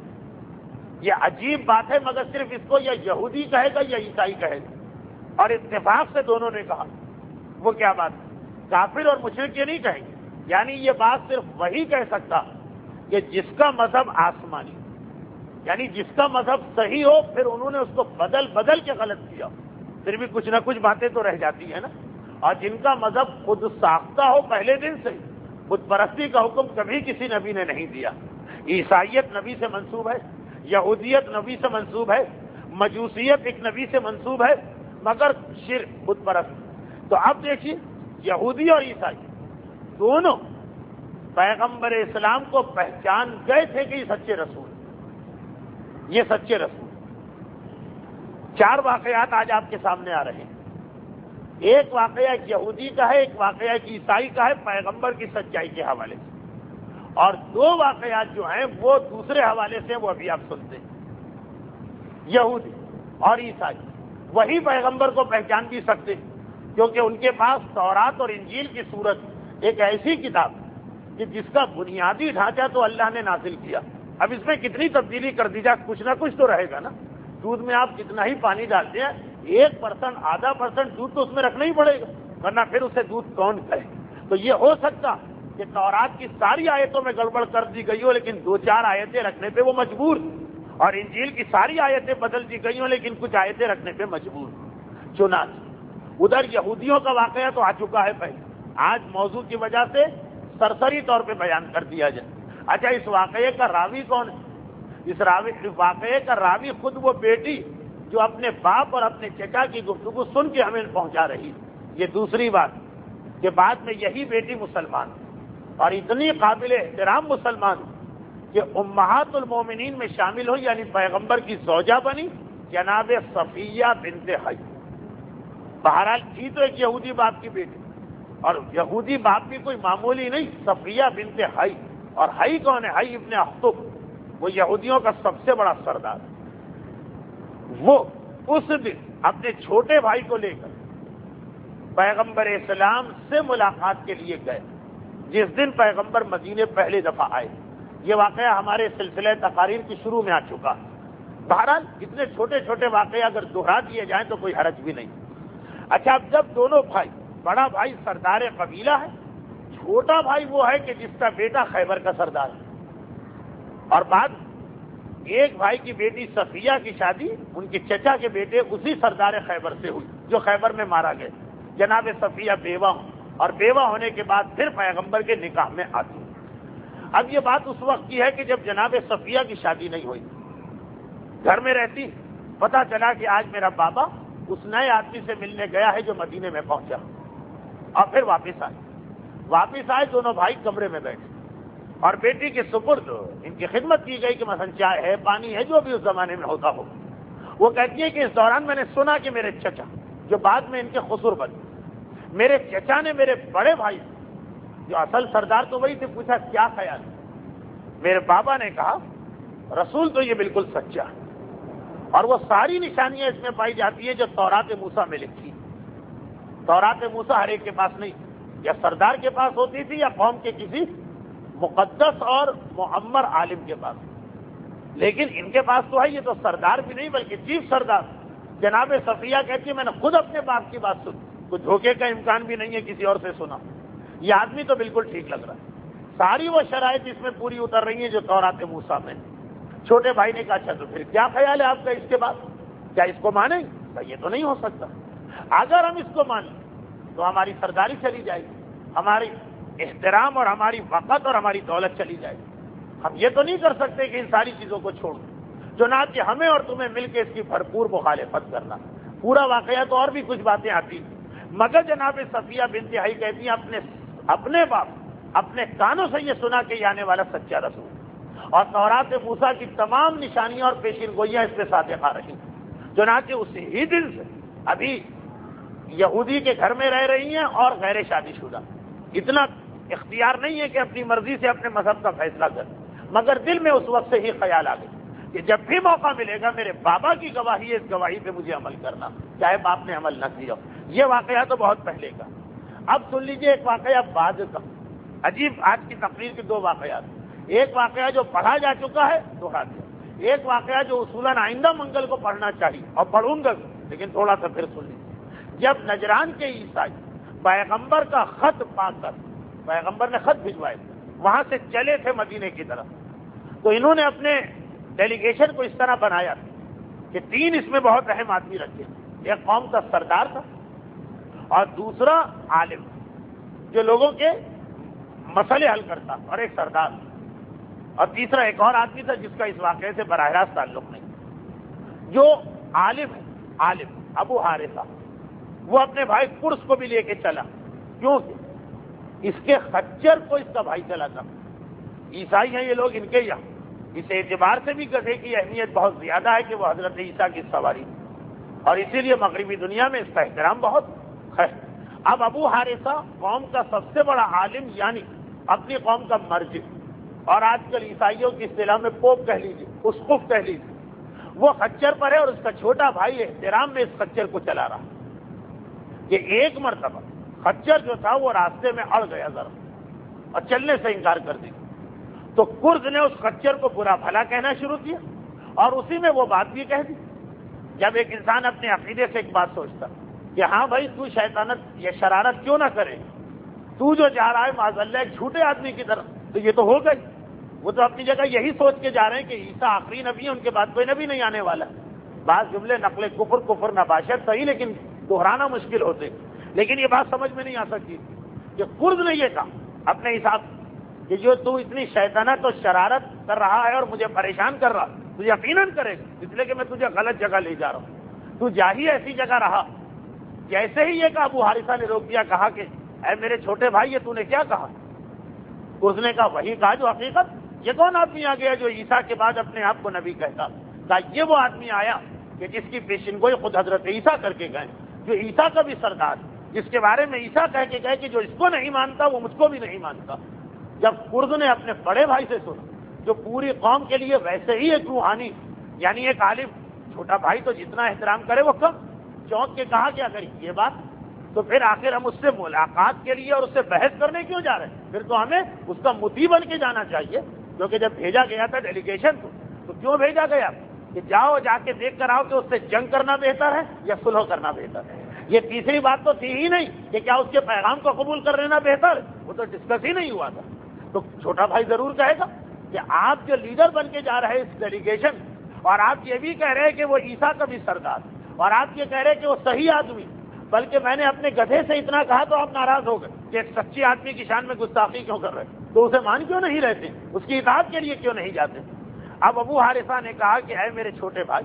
یہ عجیب بات ہے، مگر صرف اس کو یا یہودی کہے گا یا عیسائی کہے گا، اور اتفاق سے دونوں نے کہا۔ وہ کیا بات ہے؟ کافر اور مشرک یہ نہیں کہیں گے، یعنی یہ بات صرف وہی کہہ سکتا کہ جس کا مذہب آسمانی، یعنی جس کا مذہب صحیح ہو، پھر انہوں نے اس کو بدل بدل کے غلط کیا، پھر بھی کچھ نہ کچھ باتیں تو رہ جاتی ہیں نا، اور جن کا مذہب خود ساختہ ہو پہلے دن سے، بت پرستی کا حکم کبھی کسی نبی نے نہیں دیا، عیسائیت نبی سے منسوب ہے، یہودیت نبی سے منسوب ہے، مجوسیت ایک نبی سے منسوب ہے، مگر شرک بت پرست۔ تو اب دیکھیے، یہودی اور عیسائی دونوں پیغمبر اسلام کو پہچان گئے تھے کہ یہ سچے رسول، یہ سچے رسول۔ چار واقعات آج آپ کے سامنے آ رہے ہیں، ایک واقعہ ایک یہودی کا ہے، ایک واقعہ ایک عیسائی کا ہے پیغمبر کی سچائی کے حوالے سے، اور دو واقعات جو ہیں وہ دوسرے حوالے سے، وہ ابھی آپ سنتے ہیں۔ یہودی اور عیسائی وہی پیغمبر کو پہچان بھی سکتے ہیں، کیونکہ ان کے پاس تورات اور انجیل کی صورت ایک ایسی کتاب کہ جس کا بنیادی ڈھانچہ تو اللہ نے نازل کیا۔ اب اس میں کتنی تبدیلی کر دی جائے، کچھ نہ کچھ تو رہے گا نا۔ دودھ میں آپ کتنا ہی پانی ڈالتے ہیں، ایک پرسنٹ آدھا پرسنٹ دودھ تو اس میں رکھنا ہی پڑے گا، ورنہ پھر اسے دودھ کون کہے۔ تو یہ ہو سکتا کہ تورات کی ساری آیتوں میں گڑبڑ کر دی گئی ہو، لیکن دو چار آیتیں رکھنے پہ وہ مجبور، اور انجیل کی ساری آیتیں بدل دی گئی ہوں لیکن کچھ آیتیں رکھنے پہ مجبور۔ چنانچہ ادھر یہودیوں کا واقعہ تو آ چکا ہے پہلے، آج موضوع کی وجہ سے سرسری طور پہ بیان کر دیا جائے۔ اچھا، اس واقعے کا راوی کون ہے؟ اس راوی واقعے کا راوی خود وہ بیٹی جو اپنے باپ اور اپنے چچا کی گفتگو سن کے ہمیں پہنچا رہی۔ یہ دوسری بات کہ بعد میں یہی بیٹی مسلمان اور اتنی قابل احترام مسلمان کہ امہات المومنین میں شامل ہوئی، یعنی پیغمبر کی زوجہ بنی، جناب صفیہ بنت حی۔ بہرحال تھی تو ایک یہودی باپ کی بیٹی، اور یہودی باپ بھی کوئی معمولی نہیں، صفیہ بنت حی۔ اور حی کون ہے؟ حی ابن اخطب، وہ یہودیوں کا سب سے بڑا سردار۔ وہ اس دن اپنے چھوٹے بھائی کو لے کر پیغمبر اسلام سے ملاقات کے لیے گئے، جس دن پیغمبر مدینے پہلی دفعہ آئے۔ یہ واقعہ ہمارے سلسلہ تقاریر کی شروع میں آ چکا۔ بہرحال اتنے چھوٹے چھوٹے واقعے اگر دہرا دیے جائیں تو کوئی حرج بھی نہیں۔ اچھا، اب جب دونوں بھائی، بڑا بھائی سردار قبیلہ ہے، چھوٹا بھائی وہ ہے کہ جس کا بیٹا خیبر کا سردار ہے، اور بعد ایک بھائی کی بیٹی صفیہ کی شادی ان کے چچا کے بیٹے اسی سردار خیبر سے ہوئی جو خیبر میں مارا گئے۔ جناب صفیہ بیوہ ہوں، اور بیوہ ہونے کے بعد پھر پیغمبر کے نکاح میں آتی۔ اب یہ بات اس وقت کی ہے کہ جب جناب صفیہ کی شادی نہیں ہوئی، گھر میں رہتی، پتہ چلا کہ آج میرا بابا اس نئے آدمی سے ملنے گیا ہے جو مدینے میں پہنچا، اور پھر واپس آئے واپس آئے دونوں بھائی کمرے میں بیٹھے، اور بیٹی کے سپرد ان کی خدمت کی گئی کہ مثلا چائے ہے، پانی ہے، جو بھی اس زمانے میں ہوتا ہو۔ وہ کہتی ہے کہ اس دوران میں نے سنا کہ میرے چچا جو بعد میں ان کے خسر بنے، میرے چچا نے میرے بڑے بھائی جو اصل سردار تو وہی تھے پوچھا کیا خیال ہے؟ میرے بابا نے کہا رسول تو یہ بالکل سچا ہے اور وہ ساری نشانیاں اس میں پائی جاتی ہیں جو تورات موسیٰ میں لکھی. تورات موسیٰ ہر ایک کے پاس نہیں، یا سردار کے پاس ہوتی تھی یا قوم کے کسی مقدس اور معمر عالم کے پاس، لیکن ان کے پاس تو ہے. یہ تو سردار بھی نہیں بلکہ چیف سردار جناب صفیہ کہتی ہے میں نے خود اپنے باپ کی بات سنی، کوئی دھوکے کا امکان بھی نہیں ہے کسی اور سے سنا. یہ آدمی تو بالکل ٹھیک لگ رہا ہے. ساری وہ شرائط اس میں پوری اتر رہی ہیں جو تورات موسیٰ میں. چھوٹے بھائی نے کہا اچھا تو پھر کیا خیال ہے آپ کا اس کے بعد؟ کیا اس کو مانیں گے؟ یہ تو نہیں ہو سکتا. اگر ہم اس کو مانیں تو ہماری سرداری چلی جائے گی، ہماری احترام اور ہماری وقت اور ہماری دولت چلی جائے گی. ہم یہ تو نہیں کر سکتے کہ ان ساری چیزوں کو چھوڑ دیں. چنانچہ ہمیں اور تمہیں مل کے اس کی بھرپور مخالفت کرنا. پورا واقعہ تو اور بھی کچھ باتیں آتی مگر جناب صفیہ بنت حی کہتی ہیں اپنے اپنے باپ اپنے کانوں سے یہ سنا کہ یہ آنے والا سچا رسول، اور تورات موسیٰ کی تمام نشانیاں اور پیشین گوئیاں اس پہ صادق آ رہی. چنانچہ اسی ہی دن سے ابھی یہودی کے گھر میں رہ رہی ہیں اور غیر شادی شدہ. اتنا اختیار نہیں ہے کہ اپنی مرضی سے اپنے مذہب کا فیصلہ کریں، مگر دل میں اس وقت سے ہی خیال آ گیا کہ جب بھی موقع ملے گا میرے بابا کی گواہی ہے، اس گواہی پہ مجھے عمل کرنا، چاہے باپ نے عمل نہ کیا. یہ واقعہ تو بہت پہلے کا. اب سن لیجئے ایک واقعہ بعد کا عجیب. آج کی تقریر کے دو واقعات، ایک واقعہ جو پڑھا جا چکا ہے دوہرا دیا، ایک واقعہ جو اصولاً آئندہ منگل کو پڑھنا چاہیے اور پڑھوں گا لیکن تھوڑا سا پھر سن لیجیے. جب نجران کے عیسائی پیغمبر کا خط پا کر، پیغمبر نے خط بھجوائے وہاں سے چلے تھے مدینے کی طرف، تو انہوں نے اپنے ڈیلیگیشن کو اس طرح بنایا کہ تین اس میں بہت اہم آدمی رکھے. ایک قوم کا سردار تھا اور دوسرا عالم جو لوگوں کے مسئلے حل کرتا، اور ایک سردار، اور تیسرا ایک اور آدمی تھا جس کا اس واقعے سے براہ راست تعلق نہیں. جو عالم ہے عالم ابو حارثہ، وہ اپنے بھائی قرص کو بھی لے کے چلا، کیونکہ اس کے خچر کو اس کا بھائی چلاتا. عیسائی ہیں یہ لوگ، ان کے یہاں اس اعتبار سے بھی گدھے کی اہمیت بہت زیادہ ہے کہ وہ حضرت عیسیٰ کی سواری، اور اسی لیے مغربی دنیا میں اس کا احترام بہت ہے. اب ابو حارثہ قوم کا سب سے بڑا عالم، یعنی اپنی قوم کا مرجع، اور آج کل عیسائیوں کی اصطلاح میں پوپ کہہ لیجیے، اسقف کہہ لیجیے، وہ خچر پر ہے اور اس کا چھوٹا بھائی احترام میں اس خچر کو چلا رہا. یہ ایک مرتبہ خچر جو تھا وہ راستے میں اڑ گیا ذرا اور چلنے سے انکار کر دیا، تو کرد نے اس خچر کو برا بھلا کہنا شروع کیا اور اسی میں وہ بات بھی کہہ دی. جب ایک انسان اپنے عقیدے سے ایک بات سوچتا کہ ہاں بھائی تو شیطانت یا شرارت کیوں نہ کرے، تو جو جا رہا ہے معاذ اللہ ایک جھوٹے آدمی کی طرف، تو یہ تو ہو گئی. وہ تو اپنی جگہ یہی سوچ کے جا رہے ہیں کہ عیسیٰ آخری نبی ہے، ان کے بعد کوئی نبی نہیں آنے والا. بعض جملے نقل کفر کفر نباشت صحیح لیکن دہرانا مشکل ہوتے. لیکن یہ بات سمجھ میں نہیں آ سکتی کہ قرد نے یہ کہا اپنے حساب کہ جو تو اتنی شیطنت اور شرارت کر رہا ہے اور مجھے پریشان کر رہا، تو یقیناً کرے گا، اس لیے کہ میں تجھے غلط جگہ لے جا رہا ہوں، تو جا ہی ایسی جگہ رہا. جیسے ہی یہ کہا ابو حارثہ نے روک دیا، کہا کہ اے میرے چھوٹے بھائی یہ تو نے کیا کہا؟ اس نے کہا وہی کہا جو حقیقت. یہ کون آدمی آ گیا جو عیسیٰ کے بعد اپنے آپ کو نبی کہتا؟ کہا یہ وہ آدمی آیا کہ جس کی پیشن گوئی خود حضرت عیسیٰ کر کے گئے، جو عیسیٰ کا بھی سردار، جس کے بارے میں عیسیٰ کہہ کے گئے کہ جو اس کو نہیں مانتا وہ مجھ کو بھی نہیں مانتا. جب قرد نے اپنے بڑے بھائی سے سنا، جو پوری قوم کے لیے ویسے ہی ایک روحانی یعنی ایک عالم، چھوٹا بھائی تو جتنا احترام کرے وہ کم، چونک کے کہا کہ اگر یہ بات تو پھر آخر ہم اس سے ملاقات کے لیے اور اس سے بحث کرنے کیوں جا رہے ہیں؟ پھر تو ہمیں اس کا مطیع بن کے جانا چاہیے، کیونکہ جب بھیجا گیا تھا ڈیلیگیشن کو تو کیوں بھیجا گیا کہ جاؤ جا کے دیکھ کر آؤ کہ اس سے جنگ کرنا بہتر ہے یا صلح کرنا بہتر ہے. یہ تیسری بات تو تھی ہی نہیں کہ کیا اس کے پیغام کو قبول کر لینا بہتر ہے، وہ تو ڈسکس ہی نہیں ہوا تھا. تو چھوٹا بھائی ضرور کہے گا کہ آپ جو لیڈر بن کے جا رہے ہیں اس ڈیلیگیشن، اور آپ یہ بھی کہہ رہے ہیں کہ وہ عیسیٰ کا بھی سردار، اور آپ یہ کہہ رہے ہیں کہ وہ صحیح آدمی، بلکہ میں نے اپنے گدھے سے اتنا کہا تو آپ ناراض ہو گئے کہ ایک سچے آدمی کی شان میں گستاخی کیوں کر رہے ہیں، تو اسے مان کیوں نہیں رہتے، اس کی اطاعت کے لیے کیوں نہیں جاتے. اب ابو حارثہ نے کہا کہ اے میرے چھوٹے بھائی،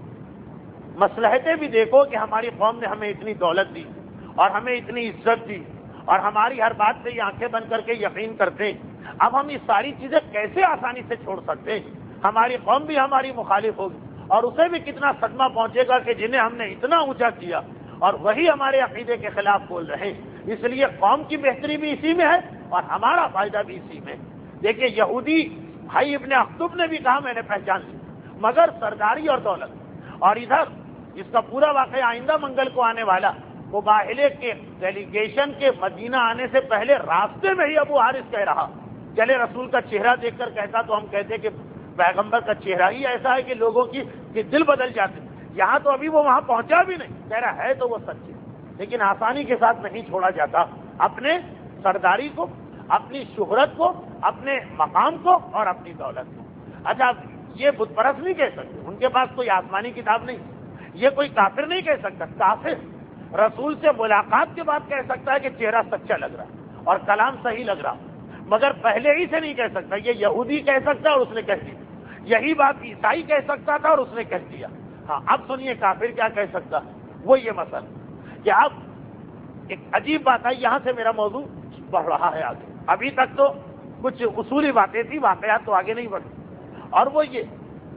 مصلحتیں بھی دیکھو کہ ہماری قوم نے ہمیں اتنی دولت دی اور ہمیں اتنی عزت دی اور ہماری ہر بات پہ یہ آنکھیں بند کر کے یقین کرتے ہیں. اب ہم یہ ساری چیزیں کیسے آسانی سے چھوڑ سکتے ہیں؟ ہماری قوم بھی ہماری مخالف ہوگی اور اسے بھی کتنا صدمہ پہنچے گا کہ جنہیں ہم نے اتنا اونچا کیا اور وہی ہمارے عقیدے کے خلاف بول رہے ہیں. اس لیے قوم کی بہتری بھی اسی میں ہے اور ہمارا فائدہ بھی اسی میں. دیکھیے یہودی بھائی ابن اخطب نے بھی کہا میں نے پہچان لی مگر سرداری اور دولت. اور ادھر اس کا پورا واقعہ آئندہ منگل کو آنے والا مباہلے کے ڈیلیگیشن کے مدینہ آنے سے پہلے راستے میں ہی ابو حارث کہہ رہا چلے رسول کا چہرہ دیکھ کر کہتا تو ہم کہتے کہ پیغمبر کا چہرہ ہی ایسا ہے کہ لوگوں کی کہ دل بدل جاتے. یہاں تو ابھی وہ وہاں پہنچا بھی نہیں, کہہ رہا ہے تو وہ سچ ہے, لیکن آسانی کے ساتھ نہیں چھوڑا جاتا اپنے سرداری کو, اپنی شہرت کو, اپنے مقام کو اور اپنی دولت کو. اچھا یہ بت پرست نہیں کہہ سکتے, ان کے پاس کوئی آسمانی کتاب نہیں, یہ کوئی کافر نہیں کہہ سکتا. کافر رسول سے ملاقات کے بعد کہہ سکتا ہے کہ چہرہ سچا لگ رہا اور کلام صحیح لگ رہا, مگر پہلے ہی سے نہیں کہہ سکتا. یہ یہودی کہہ سکتا اور اس نے کہہ دیا, یہی بات عیسائی کہہ سکتا تھا اور اس نے کہہ دیا. ہاں اب سنیے کافر کیا کہہ سکتا ہے, وہ یہ مسئلہ کہ اب ایک عجیب بات ہے, یہاں سے میرا موضوع بڑھ رہا ہے آگے. ابھی تک تو کچھ اصولی باتیں تھی, واقعات تو آگے نہیں بڑھے. اور وہ یہ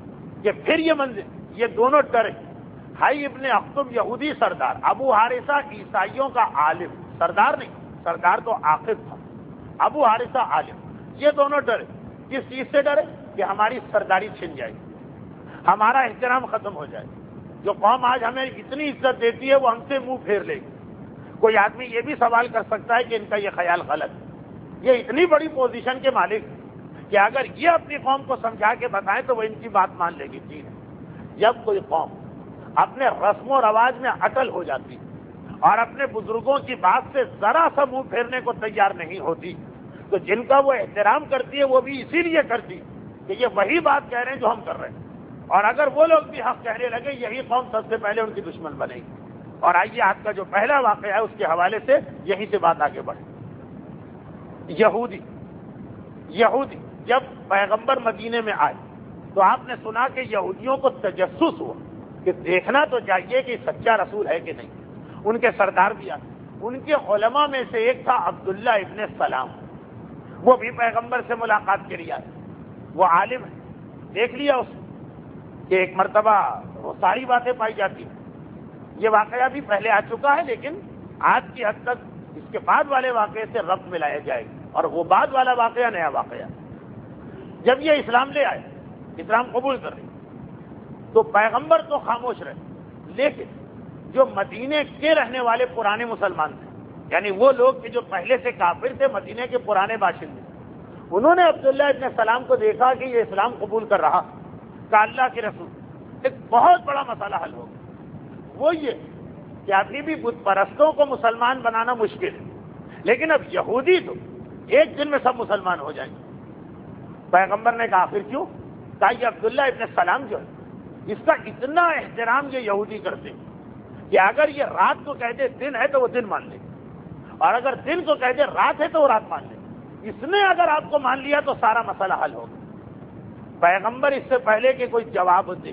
کہ پھر یہ منزل یہ دونوں ڈرے, بھائی ابن اخطب یہودی سردار, ابو حارثہ عیسائیوں کا عالم, سردار نہیں, سردار تو عاقب تھا, ابو حارثہ عالم. یہ دونوں ڈرے, کس چیز سے ڈرے کہ ہماری سرداری چھن جائے, ہمارا احترام ختم ہو جائے. جو قوم آج ہمیں اتنی عزت دیتی ہے وہ ہم سے منہ پھیر لے گی. کوئی آدمی یہ بھی سوال کر سکتا ہے کہ ان کا یہ خیال غلط ہے. یہ اتنی بڑی پوزیشن کے مالک کہ اگر یہ اپنی قوم کو سمجھا کے بتائیں تو وہ ان کی بات مان لے گی. ٹھیک ہے, جب کوئی قوم اپنے رسم و رواج میں اٹل ہو جاتی اور اپنے بزرگوں کی بات سے ذرا سا منہ پھیرنے کو تیار نہیں ہوتی تو جن کا وہ احترام کرتی ہے وہ بھی اسی لیے کرتی کہ یہ وہی بات کہہ رہے ہیں جو ہم کر رہے ہیں, اور اگر وہ لوگ بھی حق کہنے لگے یہی قوم سب سے پہلے ان کی دشمن بنے گی. اور آئیے آج کا جو پہلا واقعہ ہے اس کے حوالے سے یہیں سے بات آگے بڑھے. یہودی یہودی جب پیغمبر مدینے میں آئے تو آپ نے سنا کہ یہودیوں کو تجسس ہوا کہ دیکھنا تو چاہیے کہ سچا رسول ہے کہ نہیں. ان کے سردار بھی آئے, ان کے علماء میں سے ایک تھا عبداللہ ابن سلام, وہ بھی پیغمبر سے ملاقات کے لیے آئے. وہ عالم ہے, دیکھ لیا اس کہ ایک مرتبہ وہ ساری باتیں پائی جاتی ہیں. یہ واقعہ بھی پہلے آ چکا ہے لیکن آج کی حد تک اس کے بعد والے واقعے سے ربط ملایا جائے گا, اور وہ بعد والا واقعہ نیا واقعہ. جب یہ اسلام لے آئے, اسلام قبول کر رہے, تو پیغمبر تو خاموش رہے, لیکن جو مدینے کے رہنے والے پرانے مسلمان تھے, یعنی وہ لوگ کہ جو پہلے سے کافر تھے, مدینے کے پرانے باشندے, انہوں نے عبداللہ ابن سلام کو دیکھا کہ یہ اسلام قبول کر رہا, کہا اللہ کے رسول ایک بہت بڑا مسئلہ حل ہوگا. وہ یہ کہ ابھی بھی بت پرستوں کو مسلمان بنانا مشکل ہے, لیکن اب یہودی تو ایک دن میں سب مسلمان ہو جائیں گے. پیغمبر نے کہا پھر کیوں؟ کہا یہ عبداللہ ابن سلام جو ہے اس کا اتنا احترام یہ یہودی کرتے ہیں کہ اگر یہ رات کو کہہ دے دن ہے تو وہ دن مان لے, اور اگر دن کو کہہ دے رات ہے تو وہ رات مان لے. اس نے اگر آپ کو مان لیا تو سارا مسئلہ حل ہوگا. پیغمبر اس سے پہلے کہ کوئی جواب دے,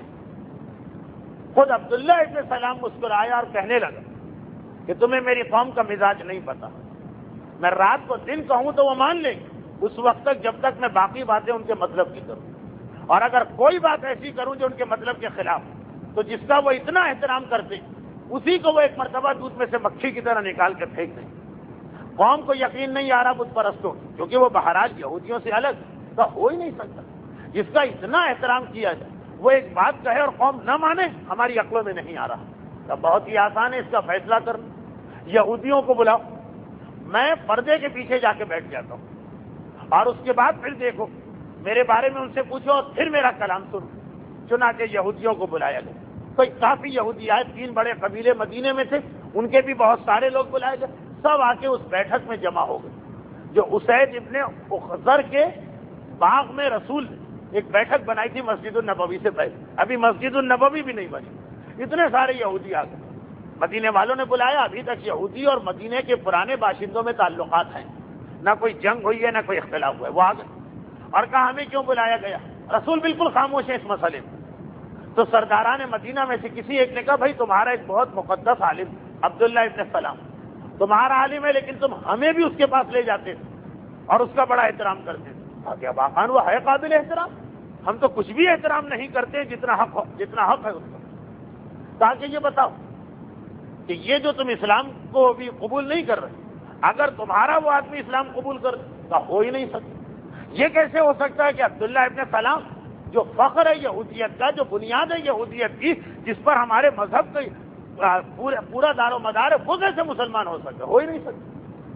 خود عبداللہ ابن سلام مسکرایا اور کہنے لگا کہ تمہیں میری قوم کا مزاج نہیں پتا, میں رات کو دن کہوں تو وہ مان لیں گے اس وقت تک جب تک میں باقی باتیں ان کے مطلب کی کروں, اور اگر کوئی بات ایسی کروں جو ان کے مطلب کے خلاف تو جس کا وہ اتنا احترام کرتے اسی کو وہ ایک مرتبہ دودھ میں سے مکھی کی طرح نکال کے پھینک دیں. قوم کو یقین نہیں آ رہا بت پرستوں, کیونکہ وہ بہرحال یہودیوں سے الگ کا ہو ہی نہیں سکتا. جس کا اتنا احترام کیا جائے وہ ایک بات کہے اور قوم نہ مانے, ہماری عقلوں میں نہیں آ رہا. تو بہت ہی آسان ہے اس کا فیصلہ کرنا. یہودیوں کو بلاؤ, میں پردے کے پیچھے جا کے بیٹھ جاتا ہوں, اور اس کے بعد پھر دیکھو میرے بارے میں ان سے پوچھو اور پھر میرا کلام سنو. چنانچہ یہودیوں کو بلایا گیا. کوئی کافی یہودی آئے, تین بڑے قبیلے مدینے میں تھے, ان کے بھی بہت سارے لوگ بلائے گئے. سب آ کے اس بیٹھک میں جمع ہو گئے جو اسید ابن اخضر کے باغ میں رسول نے ایک بیٹھک بنائی تھی مسجد النبوی سے پہلے. ابھی مسجد النبوی بھی نہیں بنی, اتنے سارے یہودی آ گئے. مدینے والوں نے بلایا. ابھی تک یہودی اور مدینے کے پرانے باشندوں میں تعلقات ہیں, نہ کوئی جنگ ہوئی ہے نہ کوئی اختلاف ہوا ہے. وہ آ گئے اور کہا ہمیں کیوں بلایا گیا؟ رسول بالکل خاموش ہے اس مسئلے میں. تو سرداران مدینہ میں سے کسی ایک نے کہا بھائی تمہارا ایک بہت مقدس عالم عبداللہ ابن سلام, تمہارا عالم ہے لیکن تم ہمیں بھی اس کے پاس لے جاتے تھے اور اس کا بڑا احترام کرتے تھے. کیا باخان وہ ہے قابل احترام؟ ہم تو کچھ بھی احترام نہیں کرتے جتنا حق ہو, جتنا حق ہے اس کا. تاکہ یہ بتاؤ کہ یہ جو تم اسلام کو بھی قبول نہیں کر رہے, اگر تمہارا وہ آدمی اسلام قبول کر تو ہو ہی نہیں سکتا۔ یہ کیسے ہو سکتا ہے کہ عبداللہ ابن سلام جو فخر ہے یہودیت کا، جو بنیاد ہے یہودیت کی، جس پر ہمارے مذہب کا پورا دار و مدار ہے، وہ کیسے مسلمان ہو سکتا؟ ہو ہی نہیں سکتا۔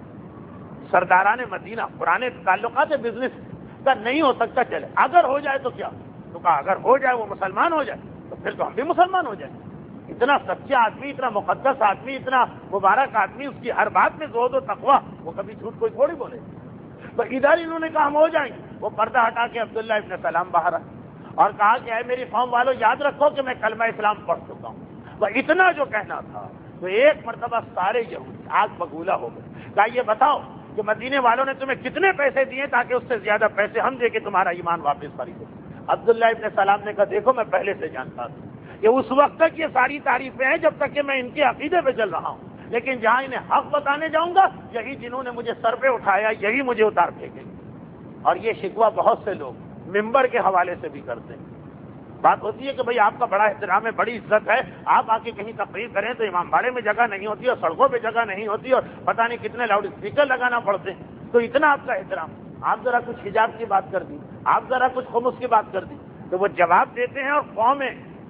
سرداران مدینہ پرانے تعلقات بزنس کا نہیں ہو سکتا، چلے اگر ہو جائے تو کیا؟ تو کہا اگر ہو جائے وہ مسلمان ہو جائے تو پھر تو ہم بھی مسلمان ہو جائیں۔ اتنا سچا آدمی، اتنا مقدس آدمی، اتنا مبارک آدمی، اس کی ہر بات میں زہد و تقویٰ، وہ کبھی جھوٹ کوئی تھوڑی بولے۔ تو ادھر انہوں نے کہا ہم ہو جائیں گے، وہ پردہ ہٹا کے عبداللہ ابن سلام باہر آئے اور کہا کہ اے میری قوم والوں، یاد رکھو کہ میں کلمہ اسلام پڑھ چکا ہوں۔ تو اتنا جو کہنا تھا تو ایک مرتبہ سارے یہودی آگ بگولا ہو گئے۔ کہا یہ بتاؤ کہ مدینے والوں نے تمہیں کتنے پیسے دیے تاکہ اس سے زیادہ پیسے ہم دے کے تمہارا ایمان واپس خریدیں؟ عبداللہ ابن سلام نے کہا دیکھو میں پہلے سے جانتا تھا کہ اس وقت تک یہ ساری تعریفیں ہیں جب تک کہ میں ان کے عقیدے پہ چل رہا ہوں، لیکن جہاں انہیں حق بتانے جاؤں گا یہی جنہوں نے مجھے سر پہ اٹھایا یہی مجھے اتار پھینکیں گے۔ اور یہ شکوہ بہت سے لوگ ممبر کے حوالے سے بھی کرتے ہیں۔ بات ہوتی ہے کہ بھئی آپ کا بڑا احترام ہے، بڑی عزت ہے، آپ آ کے کہیں تقریر کریں تو امام باڑے میں جگہ نہیں ہوتی اور سڑکوں پہ جگہ نہیں ہوتی اور پتہ نہیں کتنے لاؤڈ اسپیکر لگانا پڑتے ہیں، تو اتنا آپ کا احترام، آپ ذرا کچھ حجاب کی بات کر دی، آپ ذرا کچھ خمس کی بات کر دی، تو وہ جواب دیتے ہیں۔ اور قوم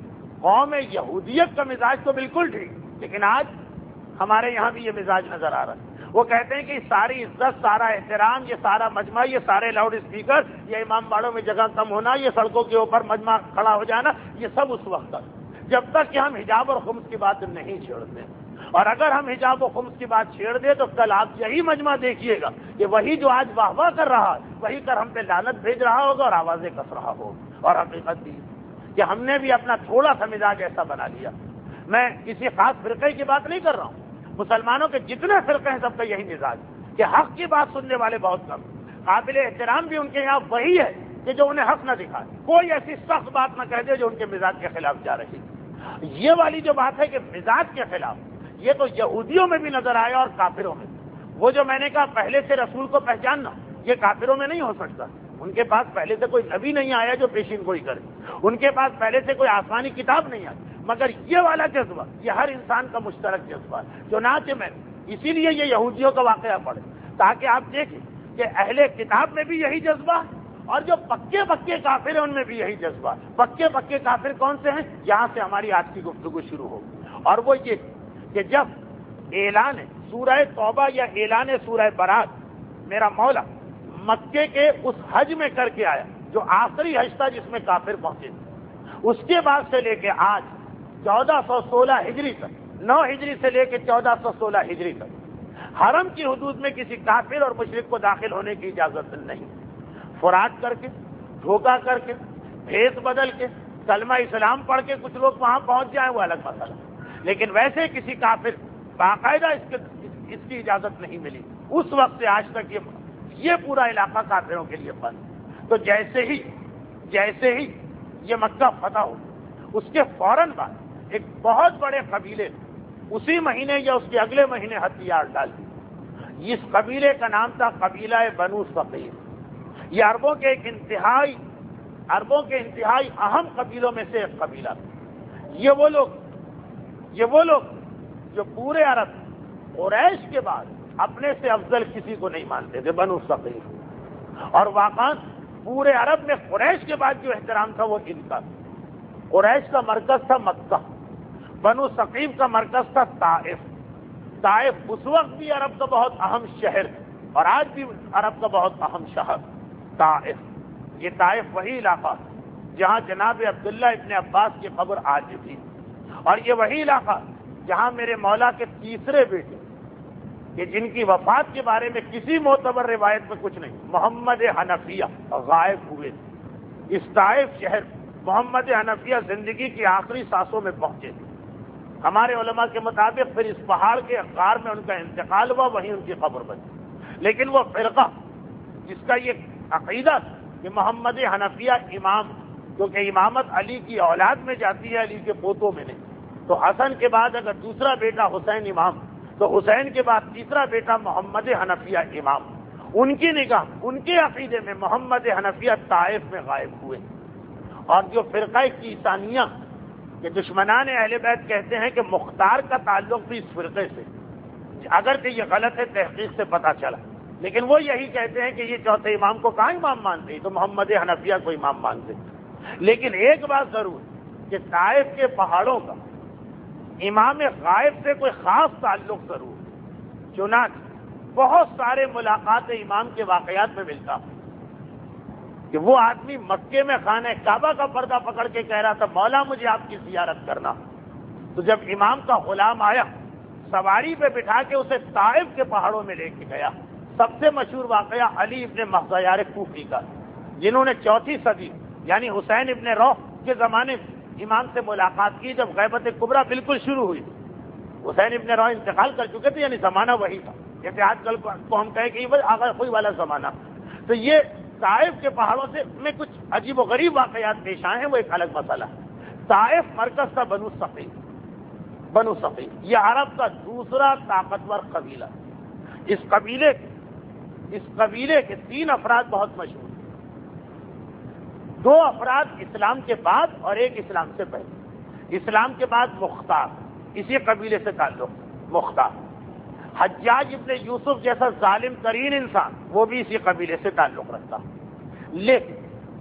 قوم یہودیت کا مزاج تو بالکل ٹھیک، لیکن آج ہمارے یہاں بھی یہ مزاج نظر آ رہا ہے۔ وہ کہتے ہیں کہ ساری عزت، سارا احترام، یہ سارا مجمع، یہ سارے لاؤڈ اسپیکر، یہ امام باڑوں میں جگہ کم ہونا، یہ سڑکوں کے اوپر مجمع کھڑا ہو جانا، یہ سب اس وقت تک جب تک کہ ہم حجاب اور خمس کی بات نہیں چھیڑتے۔ اور اگر ہم حجاب و خمس کی بات چھیڑ دیں تو کل آپ یہی مجمع دیکھیے گا کہ وہی جو آج واہ واہ کر رہا ہے وہی کر ہم پہ لعنت بھیج رہا ہوگا اور آوازیں کس رہا ہوگا۔ اور حقیقت بھی کہ ہم نے بھی اپنا تھوڑا سا مزاج ایسا بنا لیا۔ میں کسی خاص فرقے کی بات نہیں کر رہا ہوں، مسلمانوں کے جتنے فرقے ہیں سب کا یہی مزاج کہ حق کی بات سننے والے بہت کم، قابل احترام بھی ان کے یہاں وہی ہے کہ جو انہیں حق نہ دکھائے، کوئی ایسی سخت بات نہ کہہ دے جو ان کے مزاج کے خلاف جا رہی۔ یہ والی جو بات ہے کہ مزاج کے خلاف، یہ تو یہودیوں میں بھی نظر آیا اور کافروں میں۔ وہ جو میں نے کہا پہلے سے رسول کو پہچاننا، یہ کافروں میں نہیں ہو سکتا۔ ان کے پاس پہلے سے کوئی نبی نہیں آیا جو پیشین گوئی کرے، ان کے پاس پہلے سے کوئی آسمانی کتاب نہیں آئی، مگر یہ والا جذبہ یہ ہر انسان کا مشترک جذبہ ہے۔ چنانچہ میں اسی لیے یہ یہودیوں کا واقعہ پڑھے تاکہ آپ دیکھیں کہ اہل کتاب میں بھی یہی جذبہ اور جو پکے پکے کافر ہیں ان میں بھی یہی جذبہ۔ پکے پکے کافر کون سے ہیں؟ یہاں سے ہماری آج کی گفتگو شروع ہوگی، اور وہ یہ کہ جب اعلان سورہ توبہ یا اعلان سورہ برات میرا مولا مکے کے اس حج میں کر کے آیا جو آخری حج تھا جس میں کافر پہنچے تھے، اس کے بعد سے لے کے آج چودہ سو سولہ ہجری تک، نو ہجری سے لے کے چودہ سو سولہ ہجری تک حرم کی حدود میں کسی کافر اور مشرک کو داخل ہونے کی اجازت نہیں۔ فراڈ کر کے، دھوکہ کر کے، بھیس بدل کے، کلمہ اسلام پڑھ کے کچھ لوگ وہاں پہنچ جائیں وہ الگ مسئلہ، لیکن ویسے کسی کافر باقاعدہ اس کے اس کی اجازت نہیں ملی۔ اس وقت سے آج تک یہ یہ پورا علاقہ کافروں کے لیے بند۔ تو جیسے ہی جیسے ہی یہ مکہ فتح ہو، اس کے فوراً بعد ایک بہت بڑے قبیلے اسی مہینے یا اس کے اگلے مہینے ہتھیار ڈال دی۔ اس قبیلے کا نام تھا قبیلہ بنو ثقیف۔ یہ عربوں کے ایک انتہائی عربوں کے انتہائی اہم قبیلوں میں سے ایک قبیلہ۔ یہ وہ لوگ یہ وہ لوگ جو پورے عرب قریش کے بعد اپنے سے افضل کسی کو نہیں مانتے تھے، بنو ثقیف۔ اور واقعاً پورے عرب میں قریش کے بعد جو احترام تھا وہ ان کا۔ قریش کا مرکز تھا مکہ، بنو ثقیف کا مرکز تھا طائف۔ طائف اس وقت بھی عرب کا بہت اہم شہر ہے اور آج بھی عرب کا بہت اہم شہر طائف۔ یہ طائف وہی علاقہ جہاں جناب عبداللہ ابن عباس کی قبر آج بھی، اور یہ وہی علاقہ جہاں میرے مولا کے تیسرے بیٹے کہ جن کی وفات کے بارے میں کسی معتبر روایت میں کچھ نہیں، محمد حنفیہ غائب ہوئے تھے۔ اس طائف شہر محمد حنفیہ زندگی کی آخری سانسوں میں پہنچے تھے۔ ہمارے علماء کے مطابق پھر اس پہاڑ کے غار میں ان کا انتقال ہوا، وہیں ان کی قبر بنی۔ لیکن وہ فرقہ جس کا یہ عقیدہ کہ محمد حنفیہ امام، کیونکہ امامت علی کی اولاد میں جاتی ہے، علی کے پوتوں میں نہیں، تو حسن کے بعد اگر دوسرا بیٹا حسین امام تو حسین کے بعد تیسرا بیٹا محمد حنفیہ امام۔ ان کی نگاہ، ان کے عقیدے میں محمد حنفیہ طائف میں غائب ہوئے۔ اور جو فرقہ کیسانیہ کہ دشمنان اہل بیت کہتے ہیں کہ مختار کا تعلق بھی اس فرقے سے، اگرچہ یہ غلط ہے تحقیق سے پتہ چلا، لیکن وہ یہی کہتے ہیں کہ یہ چوتھے امام کو کہاں امام مانتے ہیں، تو محمد حنفیہ کو امام مانتے ہیں۔ لیکن ایک بات ضرور کہ طائف کے پہاڑوں کا امام غائب سے کوئی خاص تعلق ضرور، چنانچہ بہت سارے ملاقات امام کے واقعات میں ملتا کہ وہ آدمی مکے میں خانہ کعبہ کا پردہ پکڑ کے کہہ رہا تھا مولا مجھے آپ کی زیارت کرنا، تو جب امام کا غلام آیا سواری پہ بٹھا کے اسے طائف کے پہاڑوں میں لے کے گیا۔ سب سے مشہور واقعہ علی ابن مخزیار کوفی کا، جنہوں نے چوتھی صدی یعنی حسین ابن روح کے زمانے میں امام سے ملاقات کی جب غیبت کبریٰ بالکل شروع ہوئی۔ حسین ابن روح انتقال کر چکے تھے، یعنی زمانہ وہی تھا، جیسے آج کل کو ہم کہیں کہ یہ آغا کوئی والا زمانہ۔ تو یہ طائف کے پہاڑوں سے میں کچھ عجیب و غریب واقعات پیش آئے ہیں، وہ ایک الگ مسئلہ ہے۔ طائف مرکز تھا بنو ثقیف، بنو ثقیف یہ عرب کا دوسرا طاقتور قبیلہ۔ اس قبیلے اس قبیلے کے تین افراد بہت مشہور ہیں، دو افراد اسلام کے بعد اور ایک اسلام سے پہلے۔ اسلام کے بعد مختار، اسی قبیلے سے تعلق مختار۔ حجاج ابن یوسف جیسا ظالم ترین انسان وہ بھی اسی قبیلے سے تعلق رکھتا، لیکن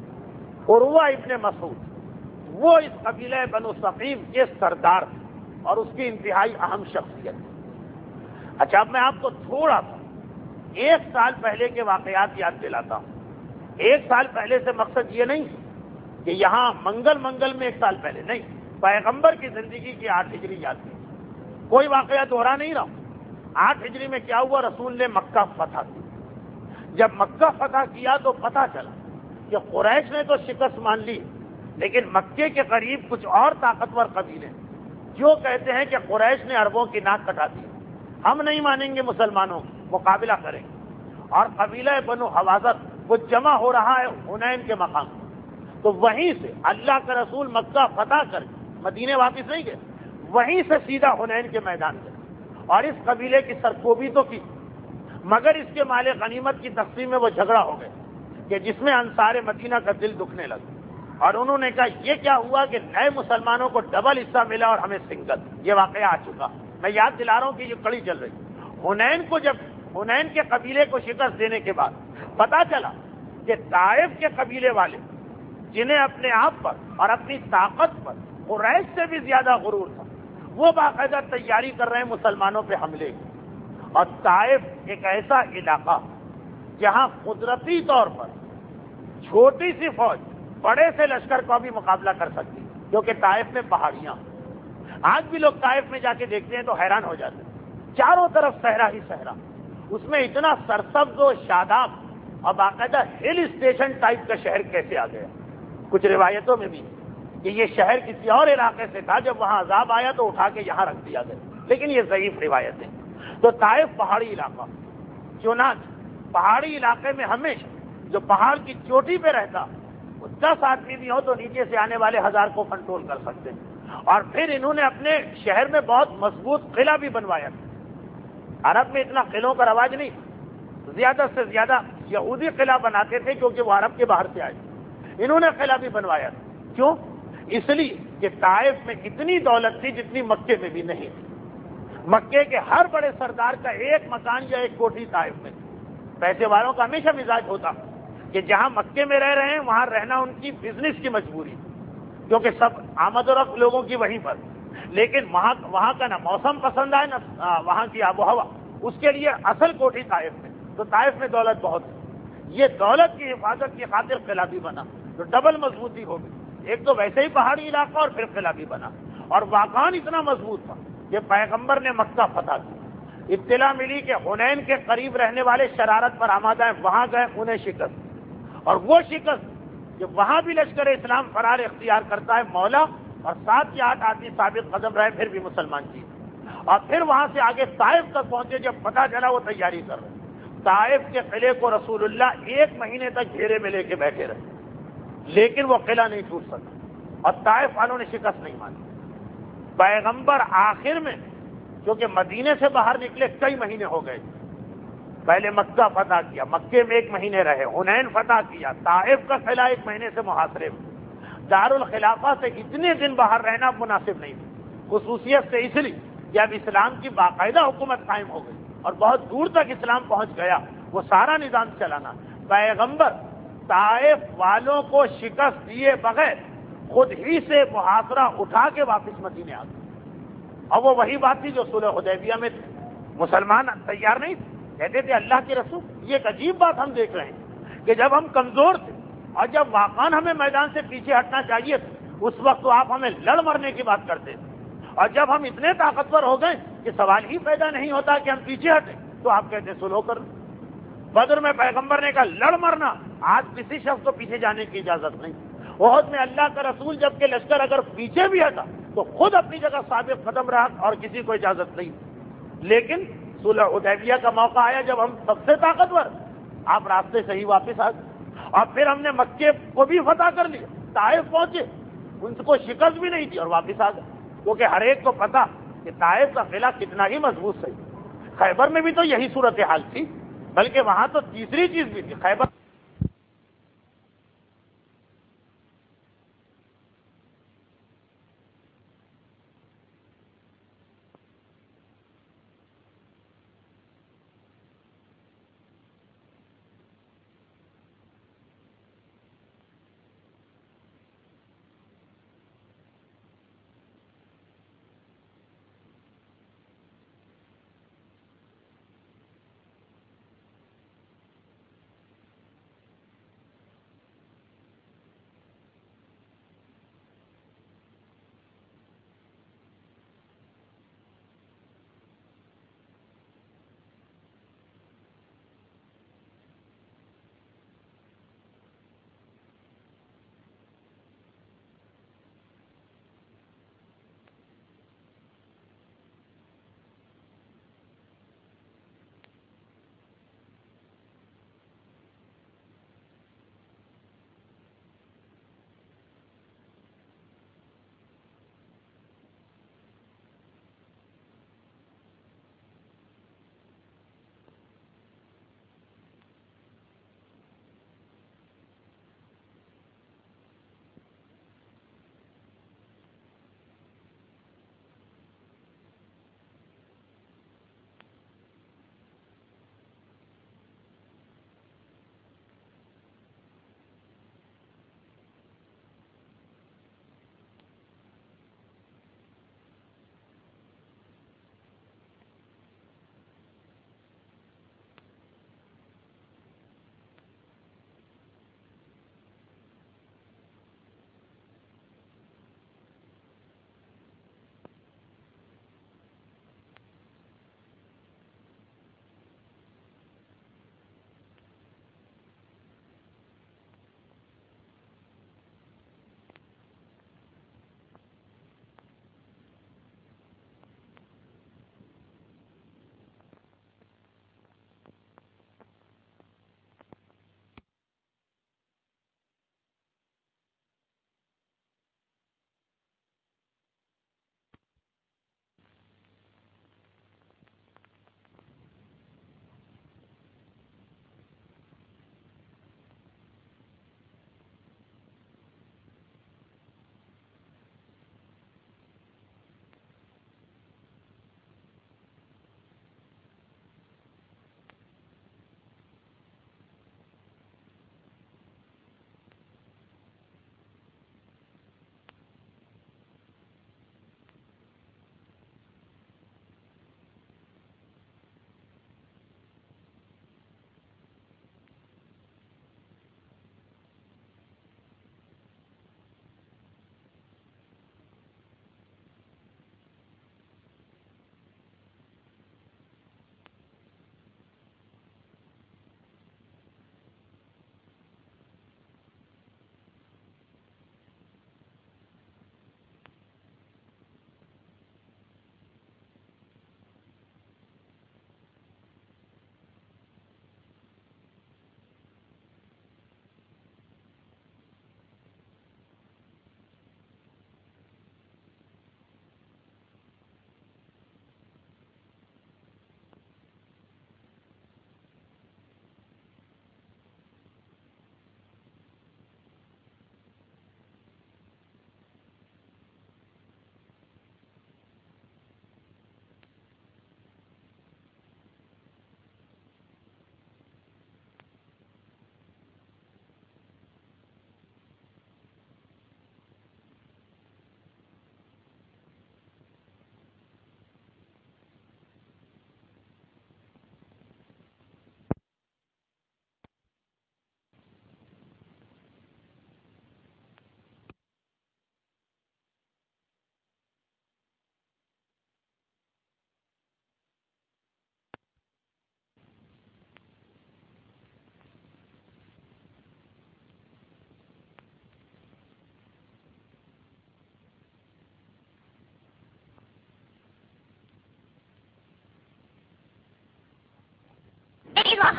عروہ ابن مسعود وہ اس قبیلہ بنو ثقیف کے سردار تھے اور اس کی انتہائی اہم شخصیت تھی۔ اچھا، اب میں آپ کو تھوڑا سا ایک سال پہلے کے واقعات یاد دلاتا ہوں۔ ایک سال پہلے سے مقصد یہ نہیں کہ یہاں منگل منگل میں ایک سال پہلے نہیں، پیغمبر کی زندگی کی آٹھ ہجری یاد کی، کوئی واقعہ دوہرا نہیں رہا۔ آٹھ ہجری میں کیا ہوا؟ رسول نے مکہ فتح کی۔ جب مکہ فتح کیا تو پتہ چلا کہ قریش نے تو شکست مان لی، لیکن مکے کے قریب کچھ اور طاقتور قبیلے جو کہتے ہیں کہ قریش نے عربوں کی ناک کٹا دی، ہم نہیں مانیں گے، مسلمانوں مقابلہ کریں گے۔ اور قبیلہ بنو حوازت وہ جمع ہو رہا ہے حنین کے مقام، تو وہیں سے اللہ کا رسول مکہ فتح کر مدینے واپس نہیں گئے، وہیں سے سیدھا حنین کے میدان گئے اور اس قبیلے کی سرکوبی تو کی، مگر اس کے مال غنیمت کی تقسیم میں وہ جھگڑا ہو گئے کہ جس میں انصار مدینہ کا دل دکھنے لگا، اور انہوں نے کہا یہ کیا ہوا کہ نئے مسلمانوں کو ڈبل حصہ ملا اور ہمیں سنگل۔ یہ واقعہ آ چکا، میں یاد دلا رہا ہوں کہ یہ کڑی چل رہی۔ حنین کو جب حنین کے قبیلے کو شکست دینے کے بعد پتا چلا کہ طائف کے قبیلے والے جنہیں اپنے آپ پر اور اپنی طاقت پر قریش سے بھی زیادہ غرور تھا، وہ باقاعدہ تیاری کر رہے ہیں مسلمانوں پہ حملے کی۔ اور طائف ایک ایسا علاقہ جہاں قدرتی طور پر چھوٹی سی فوج بڑے سے لشکر کا بھی مقابلہ کر سکتی، کیونکہ طائف میں پہاڑیاں، آج بھی لوگ طائف میں جا کے دیکھتے ہیں تو حیران ہو جاتے ہیں، چاروں طرف صحرا ہی صحرا، اس میں اتنا سرسبز و شاداب اور باقاعدہ ہل اسٹیشن ٹائپ کا شہر کیسے آ گیا؟ کچھ روایتوں میں بھی کہ یہ شہر کسی اور علاقے سے تھا، جب وہاں عذاب آیا تو اٹھا کے یہاں رکھ دیا گیا، لیکن یہ ضعیف روایت ہے۔ تو طائف پہاڑی علاقہ، چنانچہ پہاڑی علاقے میں ہمیشہ جو پہاڑ کی چوٹی پہ رہتا وہ دس آدمی بھی ہو تو نیچے سے آنے والے ہزار کو کنٹرول کر سکتے ہیں۔ اور پھر انہوں نے اپنے شہر میں بہت مضبوط قلعہ بھی بنوایا تھا۔ عرب میں اتنا قلعوں کا رواج نہیں، زیادہ سے زیادہ یہودی قلعہ بناتے تھے کیونکہ وہ عرب کے باہر سے آئے، انہوں نے قلعہ بھی بنوایا تھا۔ کیوں؟ اس لیے کہ طائف میں اتنی دولت تھی جتنی مکے میں بھی نہیں تھی۔ مکے کے ہر بڑے سردار کا ایک مکان یا ایک کوٹھی طائف میں تھی۔ پیسے والوں کا ہمیشہ مزاج ہوتا کہ جہاں مکے میں رہ رہے ہیں وہاں رہنا ان کی بزنس کی مجبوری، کیونکہ سب آمد و رفت لوگوں کی وہیں پر، لیکن وہاں وہاں کا نہ موسم پسند آئے نہ وہاں کی آب و ہوا، اس کے لیے اصل کوٹھی طائف میں۔ تو طائف میں دولت بہت ہے، یہ دولت کی حفاظت کی خاطر قلعہ بھی بنا، تو ڈبل مضبوطی ہوگی، ایک تو ویسے ہی پہاڑی علاقہ اور پھر قلعہ بھی بنا، اور واقعاً اتنا مضبوط تھا کہ پیغمبر نے مکہ فتح کی۔ اطلاع ملی کہ حنین کے قریب رہنے والے شرارت پر آمادہ ہیں، وہاں گئے، انہیں شکست، اور وہ شکست کہ وہاں بھی لشکر اسلام فرار اختیار کرتا ہے، مولا اور سات یا آٹھ آدمی ثابت قدم رہے پھر بھی مسلمان جیت، اور پھر وہاں سے آگے طائف تک پہنچے، جب پتہ چلا وہ تیاری کر رہے۔ طائف کے قلعے کو رسول اللہ ایک مہینے تک گھیرے میں لے کے بیٹھے رہے، لیکن وہ قلعہ نہیں ٹوٹ سکا اور طائف والوں نے شکست نہیں مانی۔ پیغمبر آخر میں کیونکہ مدینے سے باہر نکلے کئی مہینے ہو گئے، پہلے مکہ فتح کیا، مکے میں ایک مہینے رہے، حنین فتح کیا، طائف کا قلعہ ایک مہینے سے محاصرے میں، دارالخلافہ سے اتنے دن باہر رہنا مناسب نہیں تھا، خصوصیت سے اس لیے کہ اب اسلام کی باقاعدہ حکومت قائم ہو گئی اور بہت دور تک اسلام پہنچ گیا، وہ سارا نظام چلانا، پیغمبر طائف والوں کو شکست دیے بغیر خود ہی سے محاصرہ اٹھا کے واپس مدینے آ گئے۔ اور وہ وہی بات تھی جو صلح حدیبیہ میں تھی، مسلمان تیار نہیں تھے، کہتے تھے اللہ کے رسول، یہ ایک عجیب بات ہم دیکھ رہے ہیں کہ جب ہم کمزور تھے اور جب واقعاً ہمیں میدان سے پیچھے ہٹنا چاہیے تھا، اس وقت تو آپ ہمیں لڑ مرنے کی بات کرتے تھے، اور جب ہم اتنے طاقتور ہو گئے کہ سوال ہی پیدا نہیں ہوتا کہ ہم پیچھے ہٹیں تو آپ کہتے سلو کر لیں۔ بدر میں پیغمبر نے کہا لڑ مرنا، آج کسی شخص کو پیچھے جانے کی اجازت نہیں۔ احد میں اللہ کا رسول جب کہ لشکر اگر پیچھے بھی ہٹا تو خود اپنی جگہ ثابت قدم رہا اور کسی کو اجازت نہیں۔ لیکن صلح حدیبیہ کا موقع آیا جب ہم سب سے طاقتور، آپ راستے سے ہی واپس آ گئے، اور پھر ہم نے مکے کو بھی فتح کر لیا، طائف پہنچے، ان کو شکست بھی نہیں تھی اور واپس آ گئے، کیونکہ ہر ایک کو پتا کہ طائف کا قلعہ کتنا ہی مضبوط صحیح۔ خیبر میں بھی تو یہی صورتحال تھی، بلکہ وہاں تو تیسری چیز بھی تھی، خیبر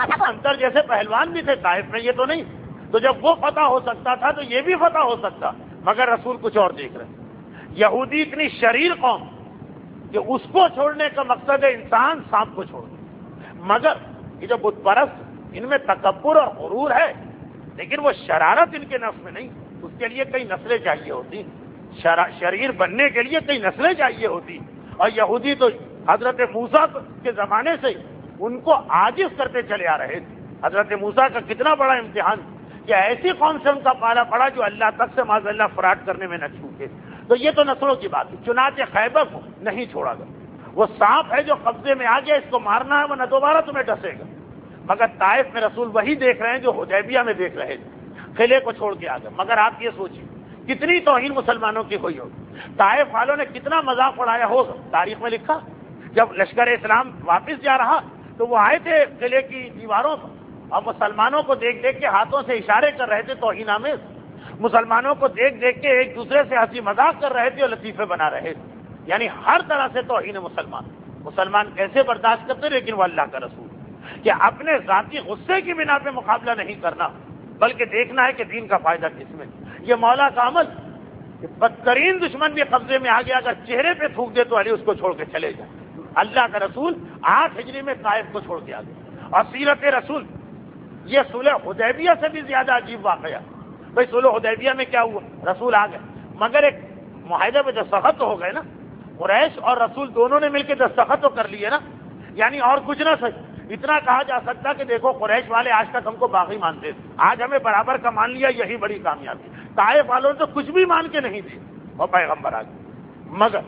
انتر جیسے پہلوان بھی تھے طائف میں، یہ تو نہیں، تو جب وہ فتح ہو سکتا تھا تو یہ بھی فتح ہو سکتا، مگر رسول کچھ اور دیکھ رہے ہیں۔ یہودی اتنی شریر قوم کہ اس کو چھوڑنے کا مقصد ہے انسان سانپ کو چھوڑنا، مگر یہ جو بت پرست ان میں تکبر اور غرور ہے، لیکن وہ شرارت ان کے نفس میں نہیں، اس کے لیے کئی نسلیں چاہیے ہوتی، شریر بننے کے لیے کئی نسلیں چاہیے ہوتی، اور یہودی تو حضرت موسیٰ کے زمانے سے ان کو عاجز کرتے چلے آ رہے تھے۔ حضرت موسیٰ کا کتنا بڑا امتحان کہ ایسی قوم سے ان کا پالا پڑا جو اللہ تک سے معاذ اللہ فراڈ کرنے میں نہ چوکے۔ تو یہ تو نسلوں کی بات ہے۔ چنانچہ خیبر کو نہیں چھوڑا گیا، وہ سانپ ہے جو قبضے میں آ گیا، اس کو مارنا ہے، وہ نہ دوبارہ تمہیں ڈسے گا۔ مگر طائف میں رسول وہی دیکھ رہے ہیں جو حدیبیہ میں دیکھ رہے تھے، قلعے کو چھوڑ کے آ گئے۔ مگر آپ یہ سوچیے کتنی توہین مسلمانوں کی ہوئی ہوگی، طائف والوں نے کتنا مذاق اڑایا ہوگا۔ تاریخ میں لکھا جب لشکر اسلام واپس جا رہا تو وہ آئے تھے قلعے کی دیواروں پر اور مسلمانوں کو دیکھ دیکھ کے ہاتھوں سے اشارے کر رہے تھے توہین آمیز، مسلمانوں کو دیکھ دیکھ کے ایک دوسرے سے ہنسی مذاق کر رہے تھے اور لطیفے بنا رہے تھے، یعنی ہر طرح سے توہین مسلمان مسلمان کیسے برداشت کرتے، لیکن وہ اللہ کا رسول کہ اپنے ذاتی غصے کی بنا پہ مقابلہ نہیں کرنا، بلکہ دیکھنا ہے کہ دین کا فائدہ کس میں۔ یہ مولا کا عمل کہ بدترین دشمن بھی قبضے میں آ گیا، اگر چہرے پہ تھوک دے تو علی اس کو چھوڑ کے چلے جائے۔ اللہ کا رسول آٹھ ہجری میں طائف کو چھوڑ کے آ گیا۔ اور سیرت رسول یہ صلح حدیبیہ سے بھی زیادہ عجیب واقعہ۔ بھائی صلح حدیبیہ میں کیا ہوا، رسول آ گئے، مگر ایک معاہدے پہ دستخط تو ہو گئے نا، قریش اور رسول دونوں نے مل کے دستخط تو کر لیے نا، یعنی اور کچھ نہ سچ اتنا کہا جا سکتا کہ دیکھو قریش والے آج تک ہم کو باغی مانتے تھے، آج ہمیں برابر کا مان لیا، یہی بڑی کامیابی۔ طائف والوں نے تو کچھ بھی مان کے نہیں تھے اور پیغمبر آ گئے، مگر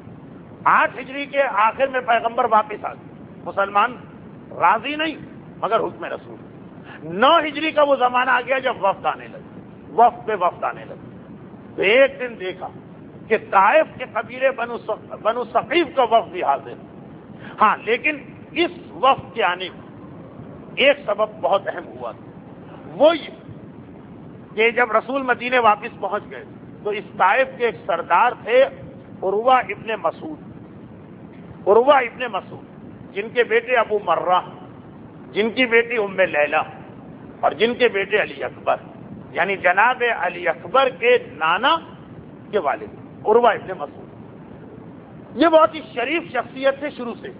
آٹھ ہجری کے آخر میں پیغمبر واپس آ گئے، مسلمان راضی نہیں مگر حکم رسول۔ نو ہجری کا وہ زمانہ آ گیا جب وفد آنے لگے، وفد پہ وفد آنے لگے، تو ایک دن دیکھا کہ طائف کے قبیلے بنو ثقیف کا وفد بھی حاضر۔ ہاں لیکن اس وفد کے آنے میں ایک سبب بہت اہم ہوا تھا، وہ یہ کہ جب رسول مدینے واپس پہنچ گئے تو اس طائف کے ایک سردار تھے عروہ ابن مسعود، عروہ ابن مسعود جن کے بیٹے ابو مرہ، جن کی بیٹی ام لیلہ اور جن کے بیٹے علی اکبر، یعنی جناب علی اکبر کے نانا کے والد عروہ ابن مسعود۔ یہ بہت ہی شریف شخصیت تھے شروع سے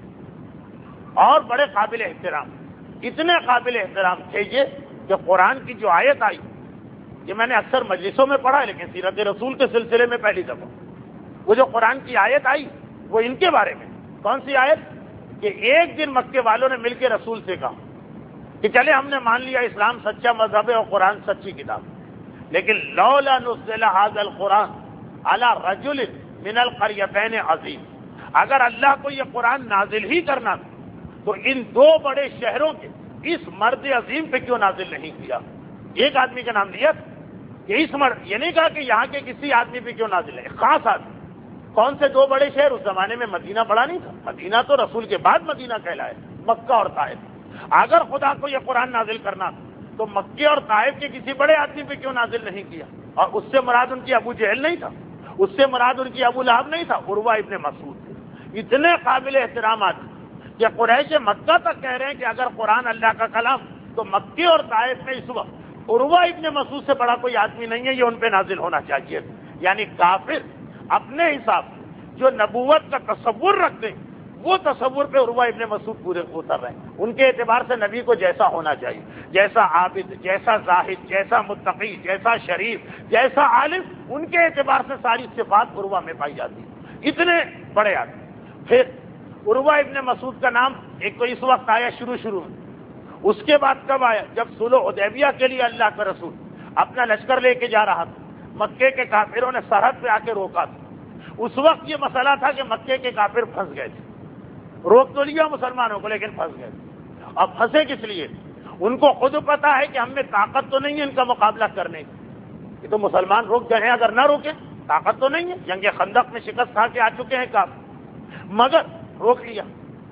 اور بڑے قابل احترام، اتنے قابل احترام تھے یہ کہ قرآن کی جو آیت آئی، یہ میں نے اکثر مجلسوں میں پڑھا لیکن سیرت رسول کے سلسلے میں پہلی دفعہ وہ جو قرآن کی آیت آئی وہ ان کے بارے میں۔ کون سی آیت؟ کہ ایک دن مکے والوں نے مل کے رسول سے کہا کہ چلے ہم نے مان لیا اسلام سچا مذہب ہے اور قرآن سچی کتاب، لیکن لولا نزل هذا القرآن على رجل من القريتين عظیم، اگر اللہ کو یہ قرآن نازل ہی کرنا تو ان دو بڑے شہروں کے اس مرد عظیم پہ کیوں نازل نہیں کیا؟ ایک آدمی کا نام لیا کہ اس مرد، یہ نہیں کہا کہ یہاں کے کسی آدمی پہ کیوں نازل ہے، خاص آدمی۔ کون سے دو بڑے شہر؟ اس زمانے میں مدینہ بڑا نہیں تھا، مدینہ تو رسول کے بعد مدینہ کہلائے، مکہ اور طائف۔ اگر خدا کو یہ قرآن نازل کرنا تو مکے اور طائف کے کسی بڑے آدمی پہ کیوں نازل نہیں کیا؟ اور اس سے مراد ان کی ابو جہل نہیں تھا، اس سے مراد ان کی ابو لہب نہیں تھا، عروہ ابن مسعود تھے۔ اتنے قابل احترام آدمی کہ قریش مکہ تک کہہ رہے ہیں کہ اگر قرآن اللہ کا کلام تو مکے اور طائف میں اس وقت عروہ ابن مسعود سے بڑا کوئی آدمی نہیں ہے، یہ ان پہ نازل ہونا چاہیے۔ یعنی کافر اپنے حساب سے جو نبوت کا تصور رکھتے ہیں وہ تصور پہ عروہ ابن مسعود پورے اتر رہے ہیں۔ ان کے اعتبار سے نبی کو جیسا ہونا چاہیے، جیسا عابد، جیسا زاہد، جیسا متقی، جیسا شریف، جیسا عالم، ان کے اعتبار سے ساری صفات عروہ میں پائی جاتی ہیں۔ اتنے بڑے آدمی۔ پھر عروہ ابن مسعود کا نام ایک تو اس وقت آیا شروع شروع میں، اس کے بعد کب آیا؟ جب صلح حدیبیہ کے لیے اللہ کا رسول اپنا لشکر لے کے جا رہا تھا، مکے کے کافروں نے سرحد پہ آ کے روکا تھا۔ اس وقت یہ مسئلہ تھا کہ مکے کے کافر پھنس گئے تھے، روک تو لیا مسلمانوں کو لیکن پھنس گئے تھے۔ اب پھنسے کس لیے؟ ان کو خود پتا ہے کہ ہم میں طاقت تو نہیں ہے ان کا مقابلہ کرنے کی، یہ تو مسلمان روک گئے ہیں، اگر نہ روکیں طاقت تو نہیں ہے، جنگ خندق میں شکست کھا کے آ چکے ہیں کافر، مگر روک لیا۔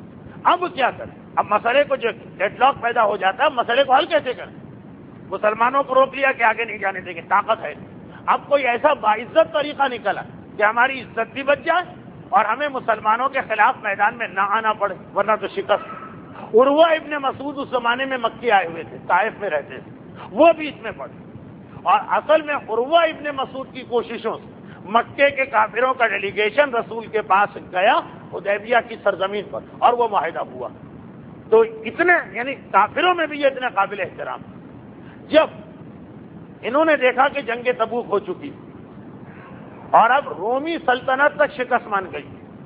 اب کیا کریں؟ اب مسئلے کو جو ڈیڈ لاک پیدا ہو جاتا ہے، مسئلے کو حل کیسے کریں؟ مسلمانوں کو روک لیا کہ آگے نہیں جانے دیں گے، طاقت ہے۔ اب کوئی ایسا باعزت طریقہ نکلا کہ ہماری عزت بھی بچ جائے اور ہمیں مسلمانوں کے خلاف میدان میں نہ آنا پڑے، ورنہ تو شکست۔ عروہ ابن مسعود اس زمانے میں مکی آئے ہوئے تھے، طائف میں رہتے تھے، وہ بھی اس میں پڑے. اور اصل میں عروہ ابن مسعود کی کوششوں سے مکے کے کافروں کا ڈیلیگیشن رسول کے پاس گیا حدیبیہ کی سرزمین پر، اور وہ معاہدہ ہوا. تو اتنے یعنی کافروں میں بھی یہ اتنے قابل احترام. جب انہوں نے دیکھا کہ جنگ تبوک ہو چکی اور اب رومی سلطنت تک شکست مان گئی،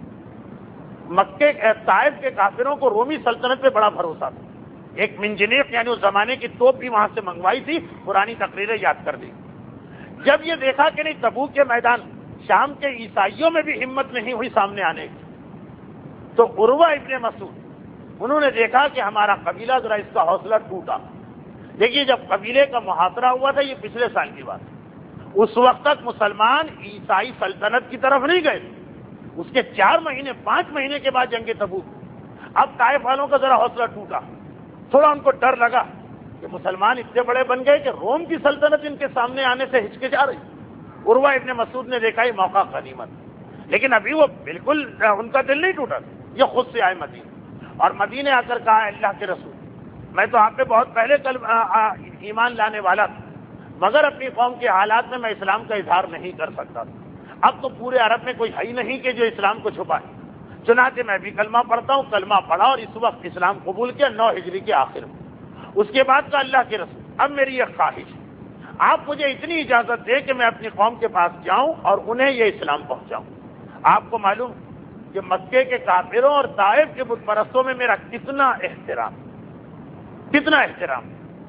مکے طائف کے کافروں کو رومی سلطنت پہ بڑا بھروسہ تھا. ایک منجنیق یعنی اس زمانے کی توپ بھی وہاں سے منگوائی تھی، پرانی تقریریں یاد کر دی. جب یہ دیکھا کہ نہیں تبوک کے میدان شام کے عیسائیوں میں بھی ہمت نہیں ہوئی سامنے آنے کی، تو عروہ ابن مسعود انہوں نے دیکھا کہ ہمارا قبیلہ ذرا اس کا حوصلہ ٹوٹا. دیکھیے جب قبیلے کا محاصرہ ہوا تھا یہ پچھلے سال کی بات، اس وقت تک مسلمان عیسائی سلطنت کی طرف نہیں گئے. اس کے چار مہینے پانچ مہینے کے بعد جنگ تبوک. اب طائف والوں کا ذرا حوصلہ ٹوٹا، تھوڑا ان کو ڈر لگا کہ مسلمان اتنے بڑے بن گئے کہ روم کی سلطنت ان کے سامنے آنے سے ہچکچا رہی. عروہ ابن مسعود نے دیکھا یہ موقع غنیمت، لیکن ابھی وہ بالکل ان کا دل نہیں ٹوٹا. یہ خود سے آئے مدینے اور مدینے آ کر کہا اللہ کے رسول میں تو آپ پہ بہت پہلے کل ایمان لانے والا تھا، مگر اپنی قوم کے حالات میں میں اسلام کا اظہار نہیں کر سکتا تھا. اب تو پورے عرب میں کوئی ہے ہی نہیں کہ جو اسلام کو چھپائے، چنانچہ میں بھی کلمہ پڑھتا ہوں. کلمہ پڑھا اور اس وقت اسلام قبول کیا نو ہجری کے آخر میں. اس کے بعد کا اللہ کے رسول اب میری یہ خواہش ہے آپ مجھے اتنی اجازت دے کہ میں اپنی قوم کے پاس جاؤں اور انہیں یہ اسلام پہنچاؤں. آپ کو معلوم کہ مکے کے کافروں اور طائف کے بت پرستوں میں میرا کتنا احترام کتنا احترام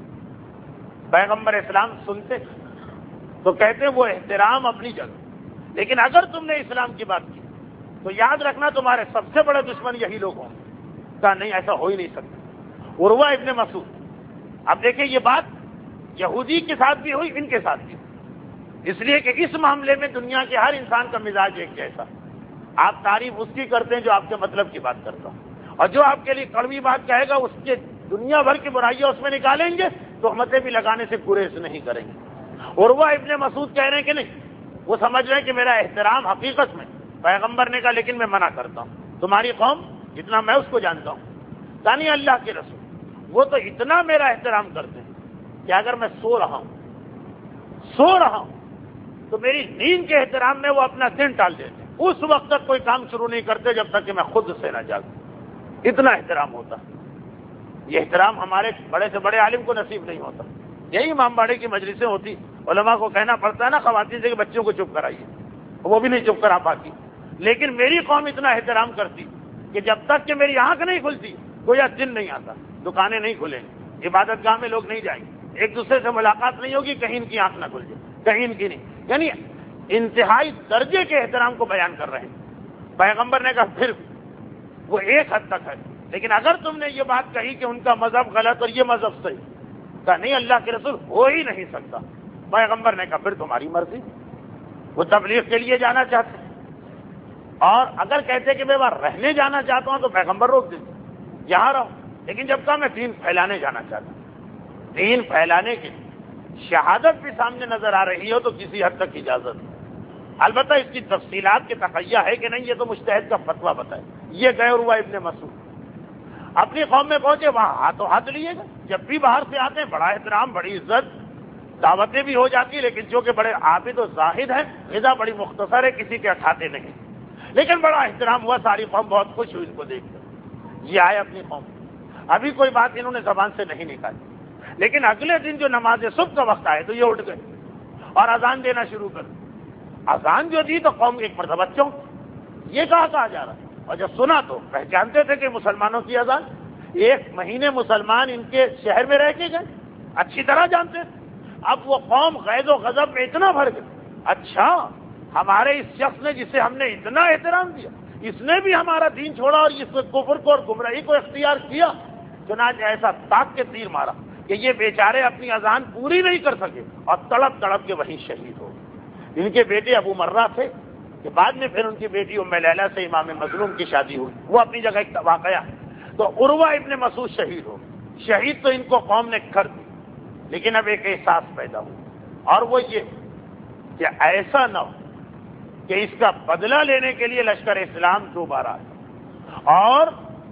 پیغمبر اسلام سنتے تو کہتے وہ احترام اپنی جگہ، لیکن اگر تم نے اسلام کی بات کی تو یاد رکھنا تمہارے سب سے بڑے دشمن یہی لوگ ہوں گے. کہا نہیں ایسا ہو ہی نہیں سکتا. عروہ ابن مسعود اب دیکھیں یہ بات یہودی کے ساتھ بھی ہوئی، ان کے ساتھ بھی ہوئی، اس لیے کہ اس معاملے میں دنیا کے ہر انسان کا مزاج ایک جیسا. آپ تعریف اس کی کرتے ہیں جو آپ کے مطلب کی بات کرتا ہوں، اور جو آپ کے لیے کڑوی بات کہے گا اس کے دنیا بھر کی برائیاں اس میں نکالیں گے، تہمتیں بھی لگانے سے گریز نہیں کریں گے. عروہ ابن مسعود کہہ رہے ہیں کہ نہیں، وہ سمجھ رہے ہیں کہ میرا احترام حقیقت میں پیغمبر نے کہا لیکن میں منع کرتا ہوں، تمہاری قوم جتنا میں اس کو جانتا ہوں یعنی اللہ کے رسول وہ تو اتنا میرا احترام کرتے ہیں کہ اگر میں سو رہا ہوں سو رہا ہوں تو میری نیند کے احترام میں وہ اپنا دن ٹال دیتے ہیں. اس وقت تک کوئی کام شروع نہیں کرتے جب تک کہ میں خود سے نہ جاگوں. اتنا احترام ہوتا. یہ احترام ہمارے بڑے سے بڑے عالم کو نصیب نہیں ہوتا. یہی امام باڑے کی مجلسیں ہوتی، علماء کو کہنا پڑتا ہے نا خواتین سے کہ بچوں کو چپ کرائیے، وہ بھی نہیں چپ کرا پاتی. لیکن میری قوم اتنا احترام کرتی کہ جب تک کہ میری آنکھ نہیں کھلتی کوئی دن نہیں آتا، دکانیں نہیں کھلیں گی، عبادت گاہ میں لوگ نہیں جائیں گے، ایک دوسرے سے ملاقات نہیں ہوگی کہیں ان کی آنکھ نہ کھل جائے، کہیں ان کی نہیں. یعنی انتہائی درجے کے احترام کو بیان کر رہے ہیں. پیغمبر نے کہا پھر وہ ایک حد تک ہے، لیکن اگر تم نے یہ بات کہی کہ ان کا مذہب غلط اور یہ مذہب صحیح، کہا نہیں اللہ کے رسول ہو ہی نہیں سکتا. پیغمبر نے کہا پھر تمہاری مرضی. وہ تبلیغ کے لیے جانا چاہتے اور اگر کہتے کہ میں وہاں رہنے جانا چاہتا ہوں تو پیغمبر روک دیتے یہاں رہو. لیکن جب کہا میں دین پھیلانے جانا چاہتا ہوں، دین پھیلانے کے شہادت بھی سامنے نظر آ رہی ہو تو کسی حد تک اجازت ہے. البتہ اس کی تفصیلات کے تقیہ ہے کہ نہیں یہ تو مجتہد کا فتویٰ بتائے. یہ گئے عروہ ابن مسعود اپنی قوم میں پہنچے، وہاں ہاتھوں ہاتھ لیے گئے. جب بھی باہر سے آتے ہیں بڑا احترام بڑی عزت، دعوتیں بھی ہو جاتی، لیکن جو کہ بڑے عابد و زاہد ہیں، غذا بڑی مختصر ہے، کسی کے کھاتے نہیں، لیکن بڑا احترام ہوا. ساری قوم بہت خوش ہوئی ان کو دیکھ کر. یہ آئے اپنی قوم، ابھی کوئی بات انہوں نے زبان سے نہیں نکالی، لیکن اگلے دن جو نماز صبح کا وقت آئے تو یہ اٹھ گئے اور اذان دینا شروع کر. اذان جو دی تو قوم ایک مرتبہ چونک، یہ کہاں کہا جا رہا ہے. اور جب سنا تو پہچانتے تھے کہ مسلمانوں کی اذان. ایک مہینے مسلمان ان کے شہر میں رہ کے گئے، اچھی طرح جانتے تھے. اب وہ قوم غیظ و غضب میں اتنا بھر گئے، اچھا ہمارے اس شخص نے جسے ہم نے اتنا احترام دیا اس نے بھی ہمارا دین چھوڑا اور اس کفر کو اور گمراہی کو اختیار کیا. چنانچہ ایسا تاک کے تیر مارا کہ یہ بیچارے اپنی اذان پوری نہیں کر سکے اور تڑپ تڑپ کے وہیں شہید ہو. ان کے بیٹے ابو مرہ تھے کہ بعد میں پھر ان کی بیٹی ام لیلہ سے امام مظلوم کی شادی ہوئی، وہ اپنی جگہ ایک واقعہ. تو عروہ ابن مسعود شہید ہو. شہید تو ان کو قوم نے کر دی، لیکن اب ایک احساس پیدا ہوا اور وہ یہ کہ ایسا نہ ہو کہ اس کا بدلہ لینے کے لیے لشکر اسلام دوبارہ آئے اور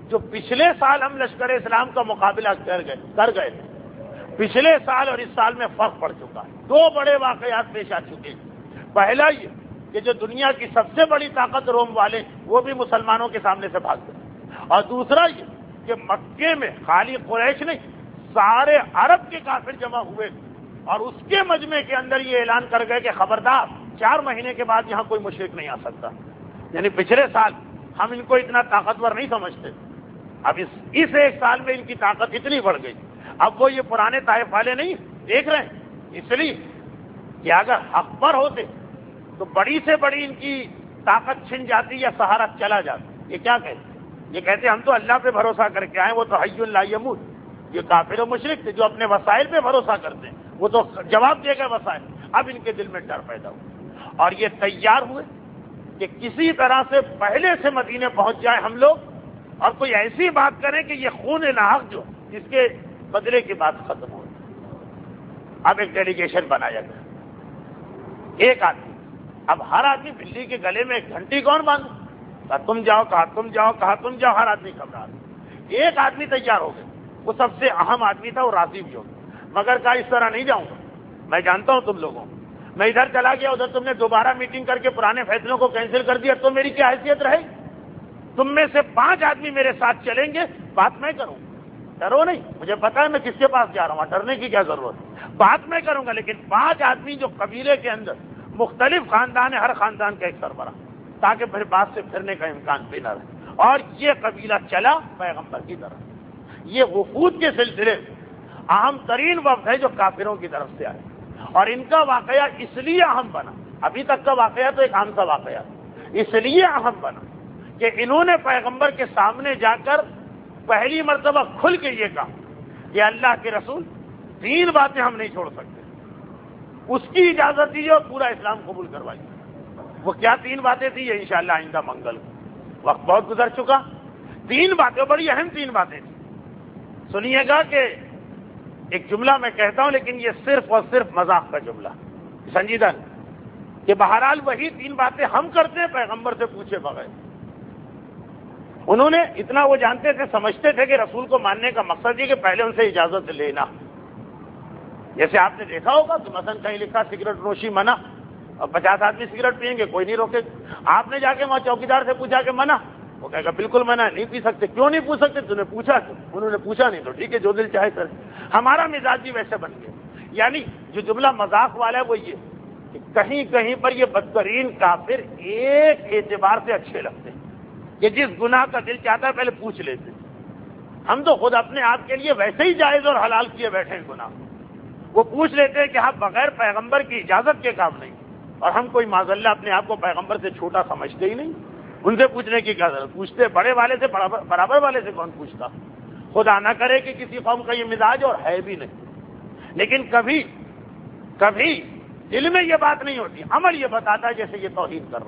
جو پچھلے سال ہم لشکر اسلام کا مقابلہ کر گئے کر گئے تھے، پچھلے سال اور اس سال میں فرق پڑ چکا ہے. دو بڑے واقعات پیش آ چکے ہیں. پہلا یہ کہ جو دنیا کی سب سے بڑی طاقت روم والے وہ بھی مسلمانوں کے سامنے سے بھاگ گئے، اور دوسرا یہ کہ مکے میں خالی قریش نہیں سارے عرب کے کافر جمع ہوئے اور اس کے مجمع کے اندر یہ اعلان کر گئے کہ خبردار چار مہینے کے بعد یہاں کوئی مشرک نہیں آ سکتا. یعنی پچھلے سال ہم ان کو اتنا طاقتور نہیں سمجھتے، اب اس اس ایک سال میں ان کی طاقت اتنی بڑھ گئی. اب وہ یہ پرانے طائف والے نہیں دیکھ رہے ہیں، اس لیے کہ اگر حق پر ہوتے تو بڑی سے بڑی ان کی طاقت چھن جاتی یا سہارا چلا جاتا. یہ کیا کہتے یہ کہتے ہم تو اللہ پہ بھروسہ کر کے آئے، وہ تو حی لا یموت. یہ کافر و مشرک تھے جو اپنے وسائل پہ بھروسہ کرتے ہیں، وہ تو جواب دے گئے وسائل. اب ان کے دل میں ڈر پیدا ہوا اور یہ تیار ہوئے کہ کسی طرح سے پہلے سے مدینے پہنچ جائے ہم لوگ اور کوئی ایسی بات کریں کہ یہ خون ناحق جو اس کے بدلے کی بات ختم ہو. اب ایک ڈیلیگیشن بنایا گیا، ایک آدمی. اب ہر آدمی بلی کے گلے میں ایک گھنٹی کون باندھو؟ کہا تم جاؤ، کہا تم جاؤ، کہا تم جاؤ. ہر آدمی گھبرا. ایک آدمی تیار ہو گیا، وہ سب سے اہم آدمی تھا، وہ راضی بھی ہو گیا، مگر کہا اس طرح نہیں جاؤں گا، میں جانتا ہوں تم لوگوں کو. میں ادھر چلا گیا، ادھر تم نے دوبارہ میٹنگ کر کے پرانے فیصلوں کو کینسل کر دیا تو میری کیا حیثیت رہے گی؟ تم میں سے پانچ آدمی میرے ساتھ چلیں گے، بات میں کروں. ڈرو نہیں، مجھے پتا ہے میں کس کے پاس جا رہا ہوں، ڈرنے کی کیا ضرورت ہے، بات میں کروں گا. لیکن پانچ آدمی جو قبیلے کے اندر مختلف خاندان ہے، ہر خاندان کا ایک سربراہ، تاکہ پھر بات سے پھرنے کا امکان بھی نہ رہے. اور یہ قبیلہ چلا پیغمبر کی طرف. یہ وفود کے سلسلے اہم ترین وفد ہے جو کافروں کی طرف سے آئے، اور ان کا واقعہ اس لیے اہم بنا. ابھی تک کا واقعہ تو ایک عام سا واقعہ اس لیے اہم بنا کہ انہوں نے پیغمبر کے سامنے جا کر پہلی مرتبہ کھل کے یہ کہا کہ اللہ کے رسول تین باتیں ہم نہیں چھوڑ سکتے. اس کی اجازت دیجیے اور پورا اسلام قبول کروائیے. وہ کیا تین باتیں تھیں؟ یہ انشاءاللہ آئندہ منگل کو. وقت بہت گزر چکا. تین باتیں بڑی اہم تین باتیں تھیں. سنیے گا کہ ایک جملہ میں کہتا ہوں لیکن یہ صرف اور صرف مذاق کا جملہ سنجیدہ کہ بہرحال وہی تین باتیں ہم کرتے ہیں پیغمبر سے پوچھے بغیر. انہوں نے اتنا وہ جانتے تھے، سمجھتے تھے کہ رسول کو ماننے کا مقصد یہ کہ پہلے ان سے اجازت لینا. جیسے آپ نے دیکھا ہوگا کہ مثلا کہیں لکھا سگریٹ نوشی منع، اور پچاس آدمی سگریٹ پئیں گے کوئی نہیں روکے. آپ نے جا کے وہاں چوکیدار سے پوچھا کہ منع، وہ کہے گا بالکل منع، نہیں پی سکتے. کیوں نہیں پوچھ سکتے؟ تم نے پوچھا تو انہوں نے پوچھا نہیں تو ٹھیک ہے جو دل چاہے سر. ہمارا مزاج بھی ویسے بن گیا. یعنی جو جملہ مذاق والا ہے وہ یہ کہ کہیں کہیں پر یہ بدترین کافر ایک اعتبار سے اچھے لگتے ہیں کہ جس گناہ کا دل چاہتا ہے پہلے پوچھ لیتے. ہم تو خود اپنے آپ کے لیے ویسے ہی جائز اور حلال کیے بیٹھے ہیں گناہ. وہ پوچھ لیتے ہیں کہ ہم بغیر پیغمبر کی اجازت کے کام نہیں، اور ہم کوئی معاذ اللہ اپنے آپ کو پیغمبر سے چھوٹا سمجھتے ہی نہیں. ان سے پوچھنے کی کیا ضرورت؟ پوچھتے بڑے والے سے برابر والے سے کون پوچھتا؟ خدا نہ کرے کہ کسی قوم کا یہ مزاج اور ہے بھی نہیں. لیکن کبھی کبھی دل میں یہ بات نہیں ہوتی، عمل یہ بتاتا ہے جیسے یہ توہین کر رہا.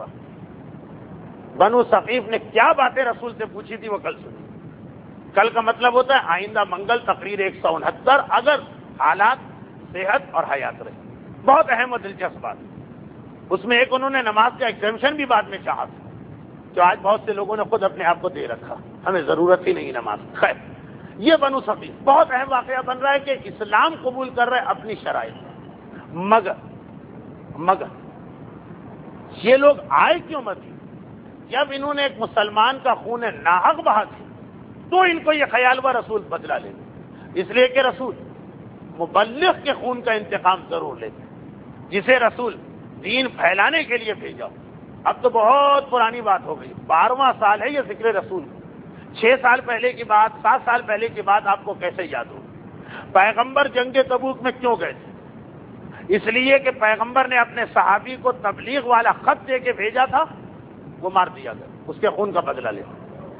بنو ثقیف نے کیا باتیں رسول سے پوچھی تھی وہ کل سنی. کل کا مطلب ہوتا ہے آئندہ منگل تقریر ایک سو انہتر، اگر حالات صحت اور حیات رہے. بہت اہم اور دلچسپ بات. اس میں ایک انہوں نے نماز کا ایگزیمشن بھی بعد میں چاہا تھا، جو آج بہت سے لوگوں نے خود اپنے آپ کو دے رکھا، ہمیں ضرورت ہی نہیں نماز. خیر یہ بنو ثقیف بہت اہم واقعہ بن رہا ہے کہ اسلام قبول کر رہے اپنی شرائط. مگر مگر یہ لوگ آئے کیوں مدینے؟ جب انہوں نے ایک مسلمان کا خون ناحق بہا دیا تو ان کو یہ خیال ہوا رسول بدلا لے. اس لیے کہ رسول مبلغ کے خون کا انتقام ضرور لیتے، جسے رسول دین پھیلانے کے لیے بھیجا. اب تو بہت پرانی بات ہو گئی، بارہواں سال ہے یہ ذکر رسول. چھ سال پہلے کی بات، سات سال پہلے کی بات آپ کو کیسے یاد ہو؟ پیغمبر جنگ تبوک میں کیوں گئے تھے؟ اس لیے کہ پیغمبر نے اپنے صحابی کو تبلیغ والا خط دے کے بھیجا تھا، وہ مار دیا گیا، اس کے خون کا بدلہ لے.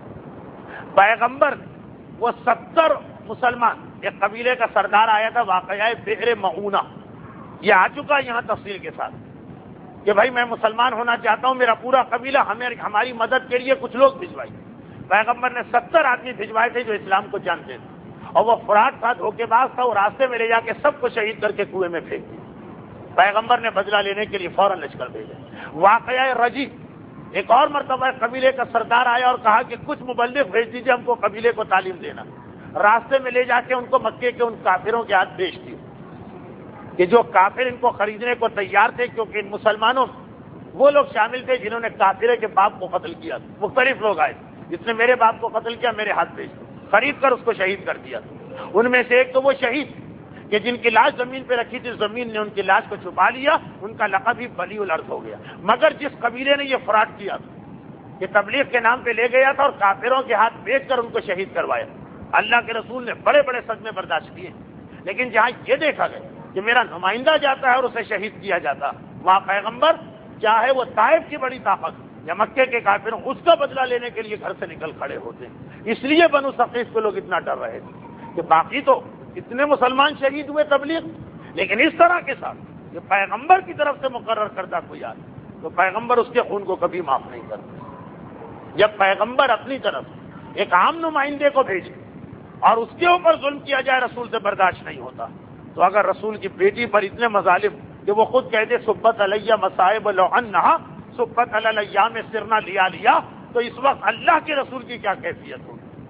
پیغمبر وہ ستر مسلمان، ایک قبیلے کا سردار آیا تھا، واقعہ بئر معونہ یہ آ چکا یہاں تفصیل کے ساتھ کہ بھائی میں مسلمان ہونا چاہتا ہوں، میرا پورا قبیلہ ہمیں ہماری مدد کے لیے کچھ لوگ بھجوائے. پیغمبر نے ستر آدمی بھجوائے تھے جو اسلام کو جانتے تھے، اور وہ فراڈ تھا، دھوکے باز تھا، وہ راستے میں لے جا کے سب کو شہید کر کے کنویں میں پھینک دیا. پیغمبر نے بدلہ لینے کے لیے فوراً لشکر بھیجا. واقعہ رجی ایک اور مرتبہ قبیلے کا سردار آیا اور کہا کہ کچھ مبلغ بھیج دیجیے، ہم کو قبیلے کو تعلیم دینا۔ راستے میں لے جا کے ان کو مکے کے ان کافروں کے ہاتھ بیچ دی کہ جو کافر ان کو خریدنے کو تیار تھے، کیونکہ ان مسلمانوں وہ لوگ شامل تھے جنہوں نے کافرے کے باپ کو قتل کیا۔ مختلف لوگ آئے، جس نے میرے باپ کو قتل کیا میرے ہاتھ بیچ دو، خرید کر اس کو شہید کر دیا۔ ان میں سے ایک تو وہ شہید کہ جن کی لاش زمین پہ رکھی تھی، زمین نے ان کی لاش کو چھپا لیا، ان کا لقب ہی بلی الارض ہو گیا۔ مگر جس قبیلے نے یہ فراڈ کیا کہ تبلیغ کے نام پہ لے گیا تھا اور کافروں کے ہاتھ بیچ کر ان کو شہید کروایا، اللہ کے رسول نے بڑے بڑے صدمے برداشت کیے، لیکن جہاں یہ دیکھا گیا کہ میرا نمائندہ جاتا ہے اور اسے شہید کیا جاتا، وہاں پیغمبر چاہے وہ طائف کی بڑی طاقت یا مکے کے کافروں، اس کا بدلہ لینے کے لیے گھر سے نکل کھڑے ہوتے ہیں۔ اس لیے بنو ثقیف کو لوگ اتنا ڈر رہے تھے کہ باقی تو اتنے مسلمان شہید ہوئے تبلیغ، لیکن اس طرح کے ساتھ کہ پیغمبر کی طرف سے مقرر کردہ کوئی آدمی، تو پیغمبر اس کے خون کو کبھی معاف نہیں کرتے۔ جب پیغمبر اپنی طرف ایک عام نمائندے کو بھیجے اور اس کے اوپر ظلم کیا جائے، رسول سے برداشت نہیں ہوتا، تو اگر رسول کی بیٹی پر اتنے مظالم کہ وہ خود کہتے سبت علیہ مصائب لو انہا سبت علی الیام سرنا لیا لیا، تو اس وقت اللہ کے رسول کی کیا کیفیت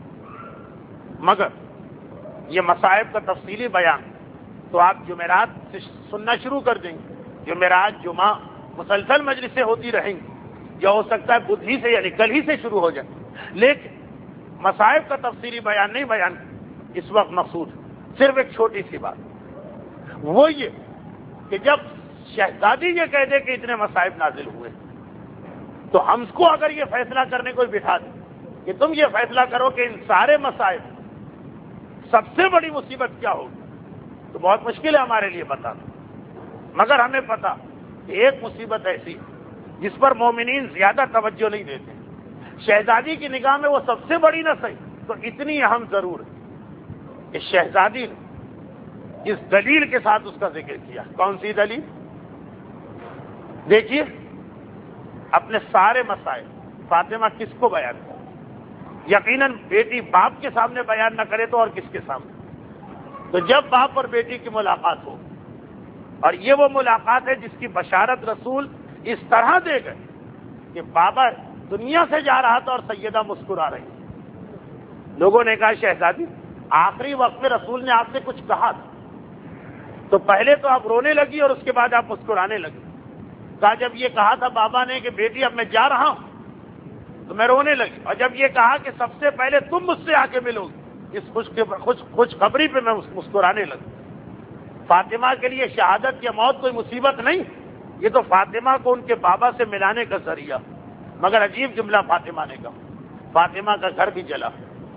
ہوگی۔ مگر یہ مصائب کا تفصیلی بیان تو آپ جمعرات سے سننا شروع کر دیں گے، جمعرات جمعہ مسلسل مجلسیں ہوتی رہیں گی، یا ہو سکتا ہے بدھ ہی سے یعنی کل ہی سے شروع ہو جائے، لیکن مصائب کا تفصیلی بیان نہیں بیان اس وقت مقصود، صرف ایک چھوٹی سی بات، وہ یہ کہ جب شہزادی یہ کہہ دے کہ اتنے مصائب نازل ہوئے، تو ہم کو اگر یہ فیصلہ کرنے کو بٹھا دیں کہ تم یہ فیصلہ کرو کہ ان سارے مصائب سب سے بڑی مصیبت کیا ہوگی، تو بہت مشکل ہے ہمارے لیے بتانا۔ مگر ہمیں پتا کہ ایک مصیبت ایسی جس پر مومنین زیادہ توجہ نہیں دیتے، شہزادی کی نگاہ میں وہ سب سے بڑی نہ صحیح تو اتنی اہم ضرور ہے کہ شہزادی نے اس دلیل کے ساتھ اس کا ذکر کیا۔ کون سی دلیل؟ دیکھیے، اپنے سارے مسائل فاطمہ کس کو بیان کرے؟ یقیناً بیٹی باپ کے سامنے بیان نہ کرے تو اور کس کے سامنے؟ تو جب باپ اور بیٹی کی ملاقات ہو، اور یہ وہ ملاقات ہے جس کی بشارت رسول اس طرح دے گئے کہ بابا دنیا سے جا رہا تھا اور سیدہ مسکرا رہی، لوگوں نے کہا شہزادی آخری وقت میں رسول نے آپ سے کچھ کہا تھا، تو پہلے تو آپ رونے لگی اور اس کے بعد آپ مسکرانے لگی۔ کہا جب یہ کہا تھا بابا نے کہ بیٹی اب میں جا رہا ہوں تو میں رونے لگی، اور جب یہ کہا کہ سب سے پہلے تم مجھ سے آ کے ملو گی، اس خوش خوش خوشخبری پہ میں مسکرانے لگی۔ فاطمہ کے لیے شہادت یا موت کوئی مصیبت نہیں، یہ تو فاطمہ کو ان کے بابا سے ملانے کا ذریعہ۔ مگر عجیب جملہ فاطمہ نے کہا، فاطمہ کا گھر بھی جلا،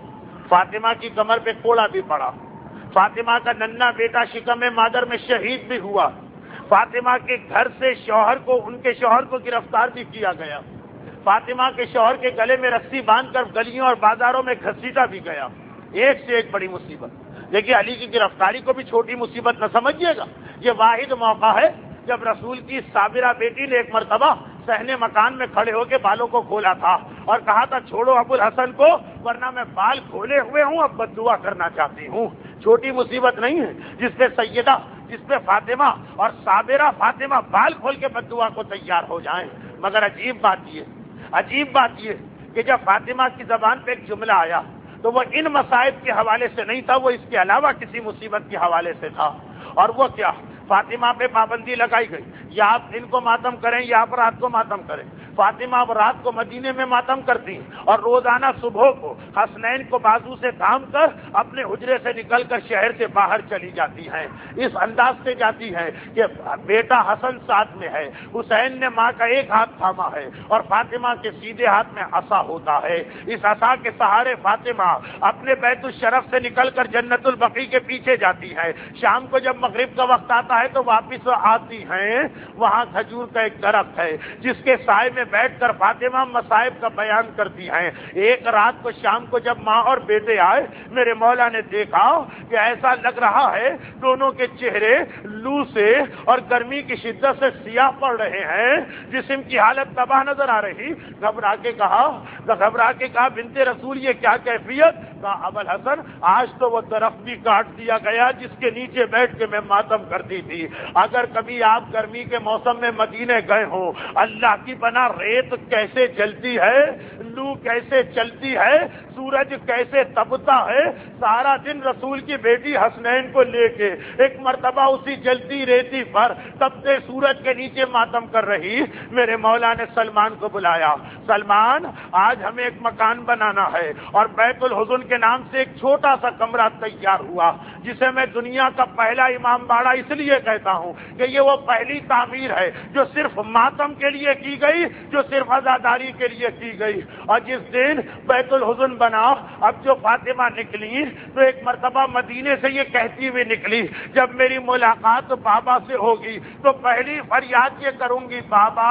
فاطمہ کی کمر پہ کوڑا بھی پڑا، فاطمہ کا ننھا بیٹا شکم مادر میں شہید بھی ہوا، فاطمہ کے گھر سے شوہر کو ان کے شوہر کو گرفتار بھی کیا گیا، فاطمہ کے شوہر کے گلے میں رسی باندھ کر گلیوں اور بازاروں میں گھسیٹا بھی گیا۔ ایک سے ایک بڑی مصیبت۔ دیکھیے علی کی گرفتاری کو بھی چھوٹی مصیبت نہ سمجھیے گا، یہ واحد موقع ہے جب رسول کی صابرہ بیٹی نے ایک مرتبہ صحن مکان میں کھڑے ہو کے بالوں کو کھولا تھا اور کہا تھا چھوڑو ابو الحسن کو ورنہ میں بال کھولے ہوئے ہوں، اب بد دعا کرنا چاہتی ہوں۔ چھوٹی مصیبت نہیں ہے جس پہ سیدہ جس پہ فاطمہ اور صابرہ فاطمہ بال کھول کے بد دعا کو تیار ہو جائیں۔ مگر عجیب بات یہ عجیب بات یہ کہ جب فاطمہ کی زبان پہ ایک جملہ آیا تو وہ ان مصائب کے حوالے سے نہیں تھا، وہ اس کے علاوہ کسی مصیبت کے حوالے سے تھا۔ اور وہ کیا؟ فاطمہ پہ پابندی لگائی گئی، یا آپ دن کو ماتم کریں یا آپ رات کو ماتم کریں۔ فاطمہ اب رات کو مدینے میں ماتم کرتی اور روزانہ صبح کو حسنین کو بازو سے تھام کر اپنے حجرے سے نکل کر شہر سے باہر چلی جاتی ہیں، اس انداز سے جاتی ہیں کہ بیٹا حسن ساتھ میں ہے، حسین نے ماں کا ایک ہاتھ تھاما ہے اور فاطمہ کے سیدھے ہاتھ میں عصا ہوتا ہے۔ اس عصا کے سہارے فاطمہ اپنے بیت الشرف سے نکل کر جنت البقیع کے پیچھے جاتی ہے۔ شام کو جب مغرب کا وقت آتا ہے تو واپس آتی ہیں، وہاں کھجور کا ایک درخت ہے جس کے سائے میں بیٹھ کر فاطمہ مصائب کا بیان کرتی ہیں۔ ایک رات کو شام کو جب ماں اور بیٹے آئے، میرے مولا نے دیکھا کہ ایسا لگ رہا ہے دونوں کے چہرے لو سے اور گرمی کی شدت سے سیاہ پڑ رہے ہیں، جسم کی حالت تباہ نظر آ رہی۔ گھبرا کے کہا گھبرا کے کہا بنت رسول یہ کیا کیفیت؟ کہا ابو الحسن آج تو وہ درخت بھی کاٹ دیا گیا جس کے نیچے بیٹھ کے میں ماتم کرتی تھی۔ اگر کبھی آپ گرمی کے موسم میں مدینے گئے ہوں، اللہ کی پناہ ریت کیسے جلتی ہے، لو کیسے چلتی ہے، سورج کیسے تپتا ہے، سارا دن رسول کی بیٹی حسنین کو لے کے ایک مرتبہ اسی جلتی ریتی پر تپتے سورج کے نیچے ماتم کر رہی، میرے مولا نے سلمان کو بلایا، سلمان آج ہمیں ایک مکان بنانا ہے، اور بیت الحزن کے نام سے ایک چھوٹا سا کمرہ تیار ہوا، جسے میں دنیا کا پہلا امام باڑہ اس لیے کہتا ہوں کہ یہ وہ پہلی تعمیر ہے جو صرف ماتم کے لیے کی گئی، جو صرف عزاداری کے لیے کی گئی۔ اور جس دن بیت الحزن بنا، اب جو فاطمہ نکلی تو ایک مرتبہ مدینے سے یہ کہتی ہوئی نکلی، جب میری ملاقات بابا سے ہوگی تو پہلی فریاد یہ کروں گی، بابا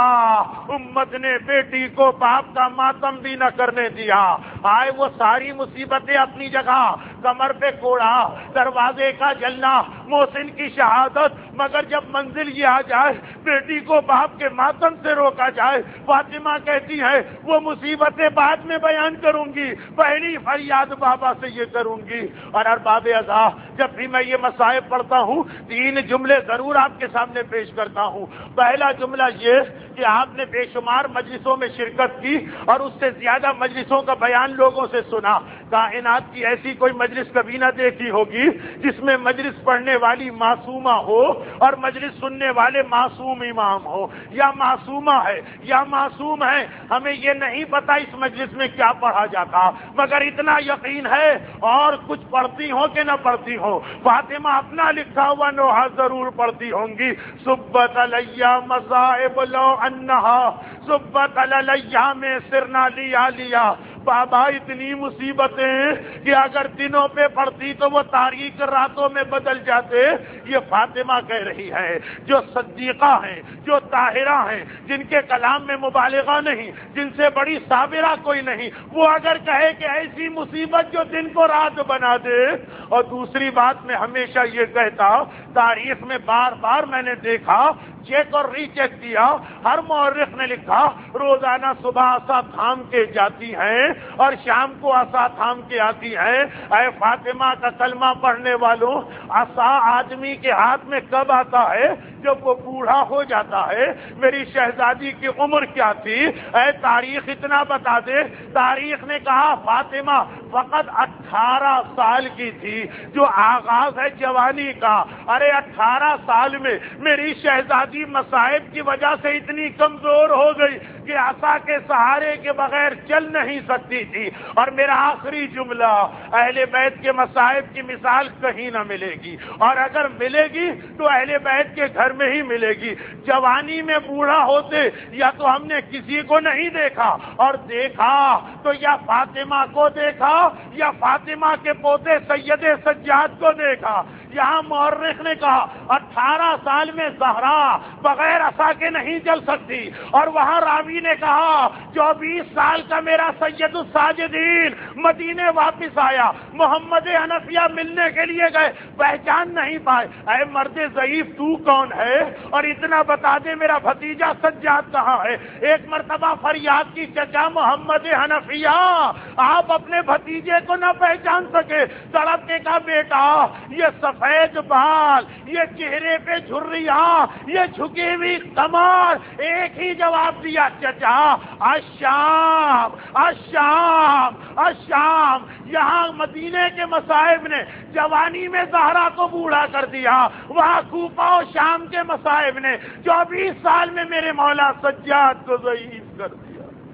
امت نے بیٹی کو باپ کا ماتم بھی نہ کرنے دیا، آئے وہ ساری مصیبتیں اپنی جگہ، کمر پہ کوڑا، دروازے کا جلنا، محسن کی شہادت، مگر جب منزل یہ آ جائے بیٹی کو باپ کے ماتم سے روکا جائے، فاطمہ کہتی ہے وہ مصیبتیں بعد میں بیان کروں گی، پہلی فریاد بابا سے یہ کروں گی۔ اور ارباب اذا، جب بھی میں یہ مصائب پڑھتا ہوں تین جملے ضرور آپ کے سامنے پیش کرتا ہوں۔ پہلا جملہ یہ کہ آپ نے بے شمار مجلسوں میں شرکت کی اور اس سے زیادہ مجلسوں کا بیان لوگوں سے سنا، کائنات کی ایسی کوئی مجلس کبھی نہ دیکھی ہوگی جس میں مجلس پڑھنے والی معصومہ ہو اور مجلس سننے والے معصوم امام ہو، یا معصومہ ہے یا معصوم ہے، ہمیں یہ نہیں پتا اس مجلس میں کیا پڑھا جاتا، مگر اتنا یقین ہے اور کچھ پڑھتی ہو کہ نہ پڑھتی ہو، فاطمہ اپنا لکھا ہوا نوحہ ضرور پڑھتی ہوں گی، صبت علیہ مصائب لو انہا صبت علیہ میں سرنا لیا لیا، بابا اتنی مصیبتیں کہ اگر دنوں پہ پڑتی تو وہ تاریک راتوں میں بدل جاتے۔ یہ فاطمہ کہہ رہی ہے جو صدیقہ ہیں، جو طاہرہ ہیں، جن کے کلام میں مبالغہ نہیں، جن سے بڑی صابرہ کوئی نہیں، وہ اگر کہے کہ ایسی مصیبت جو دن کو رات بنا دے۔ اور دوسری بات میں ہمیشہ یہ کہتا، تاریخ میں بار بار میں نے دیکھا، چیک اور ری چیک کیا، ہر مورخ نے لکھا روزانہ صبح عصا تھام کے جاتی ہیں اور شام کو عصا تھام کے آتی ہیں۔ اے فاطمہ کا کلمہ پڑھنے والوں، عصا آدمی کے ہاتھ میں کب آتا ہے؟ جب وہ بوڑھا ہو جاتا ہے۔ میری شہزادی کی عمر کیا تھی؟ اے تاریخ اتنا بتا دے، تاریخ نے کہا فاطمہ فقط اٹھارہ سال کی تھی، جو آغاز ہے جوانی کا۔ ارے اٹھارہ سال میں میری شہزادی مصائب کی وجہ سے اتنی کمزور ہو گئی کہ عصا کے سہارے کے بغیر چل نہیں سکتی تھی۔ اور میرا آخری جملہ، اہل بیت کے مصائب کی مثال کہیں نہ ملے گی، اور اگر ملے گی تو اہل بیت کے گھر میں ہی ملے گی۔ جوانی میں بوڑھا ہوتے یا تو ہم نے کسی کو نہیں دیکھا، اور دیکھا تو یا فاطمہ کو دیکھا یا فاطمہ کے پوتے سید سجاد کو دیکھا۔ یہاں مورخ نے کہا اٹھارہ سال میں زہرا بغیر عصا کے نہیں چل سکتی، اور وہاں راوی نے کہا چوبیس سال کا میرا سید الساجدین مدینے واپس آیا، محمد حنفیہ ملنے کے لیے گئے، پہچان نہیں پائے۔ اے مرد ضعیف تو کون ہے؟ اور اتنا بتا دے میرا بھتیجا سجاد کہاں ہے؟ ایک مرتبہ فریاد کی چچا محمد حنفیہ آپ اپنے بھتیجے کو نہ پہچان سکے، تڑپ کے کہا بیٹا یہ سفید بال، یہ چہرے پہ جھریاں، یہ جھکی ہوئی کمر، ایک ہی جواب دیا چچا الشام الشام الشام۔ یہاں مدینے کے مصائب نے جوانی میں زہرا کو بوڑھا کر دیا، وہاں کوفہ و شام کے مصائب نے چوبیس سال میں میرے مولا سجاد کو ضعیف کر دیا۔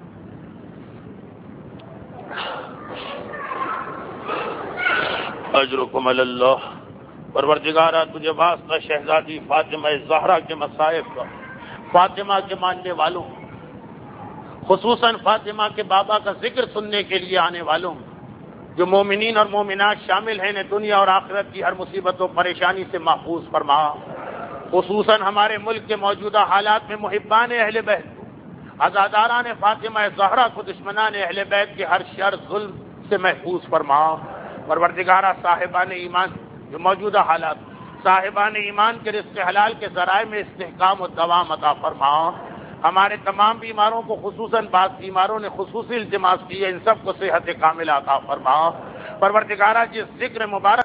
اجرکم علی اللہ۔ پروردگارہ تجھے واسطہ شہزادی فاطمہ زہرا کے مصائب کا، فاطمہ کے ماننے والوں، خصوصاً فاطمہ کے بابا کا ذکر سننے کے لیے آنے والوں، جو مومنین اور مومنات شامل ہیں، انہیں دنیا اور آخرت کی ہر مصیبت و پریشانی سے محفوظ فرما۔ خصوصاً ہمارے ملک کے موجودہ حالات میں محبان اہل بیت، عزاداران فاطمہ زہرا کو دشمنان اہل بیت کے ہر شر ظلم سے محفوظ فرما۔ پروردگارہ صاحبان ایمان جو موجودہ حالات، صاحبان ایمان کے رزق حلال کے ذرائع میں استحکام و دوام عطا فرما۔ ہمارے تمام بیماروں کو، خصوصاً بعض بیماروں نے خصوصی التماس کی ہے، ان سب کو صحت کاملہ عطا فرما۔ پروردگارہ جس ذکر مبارک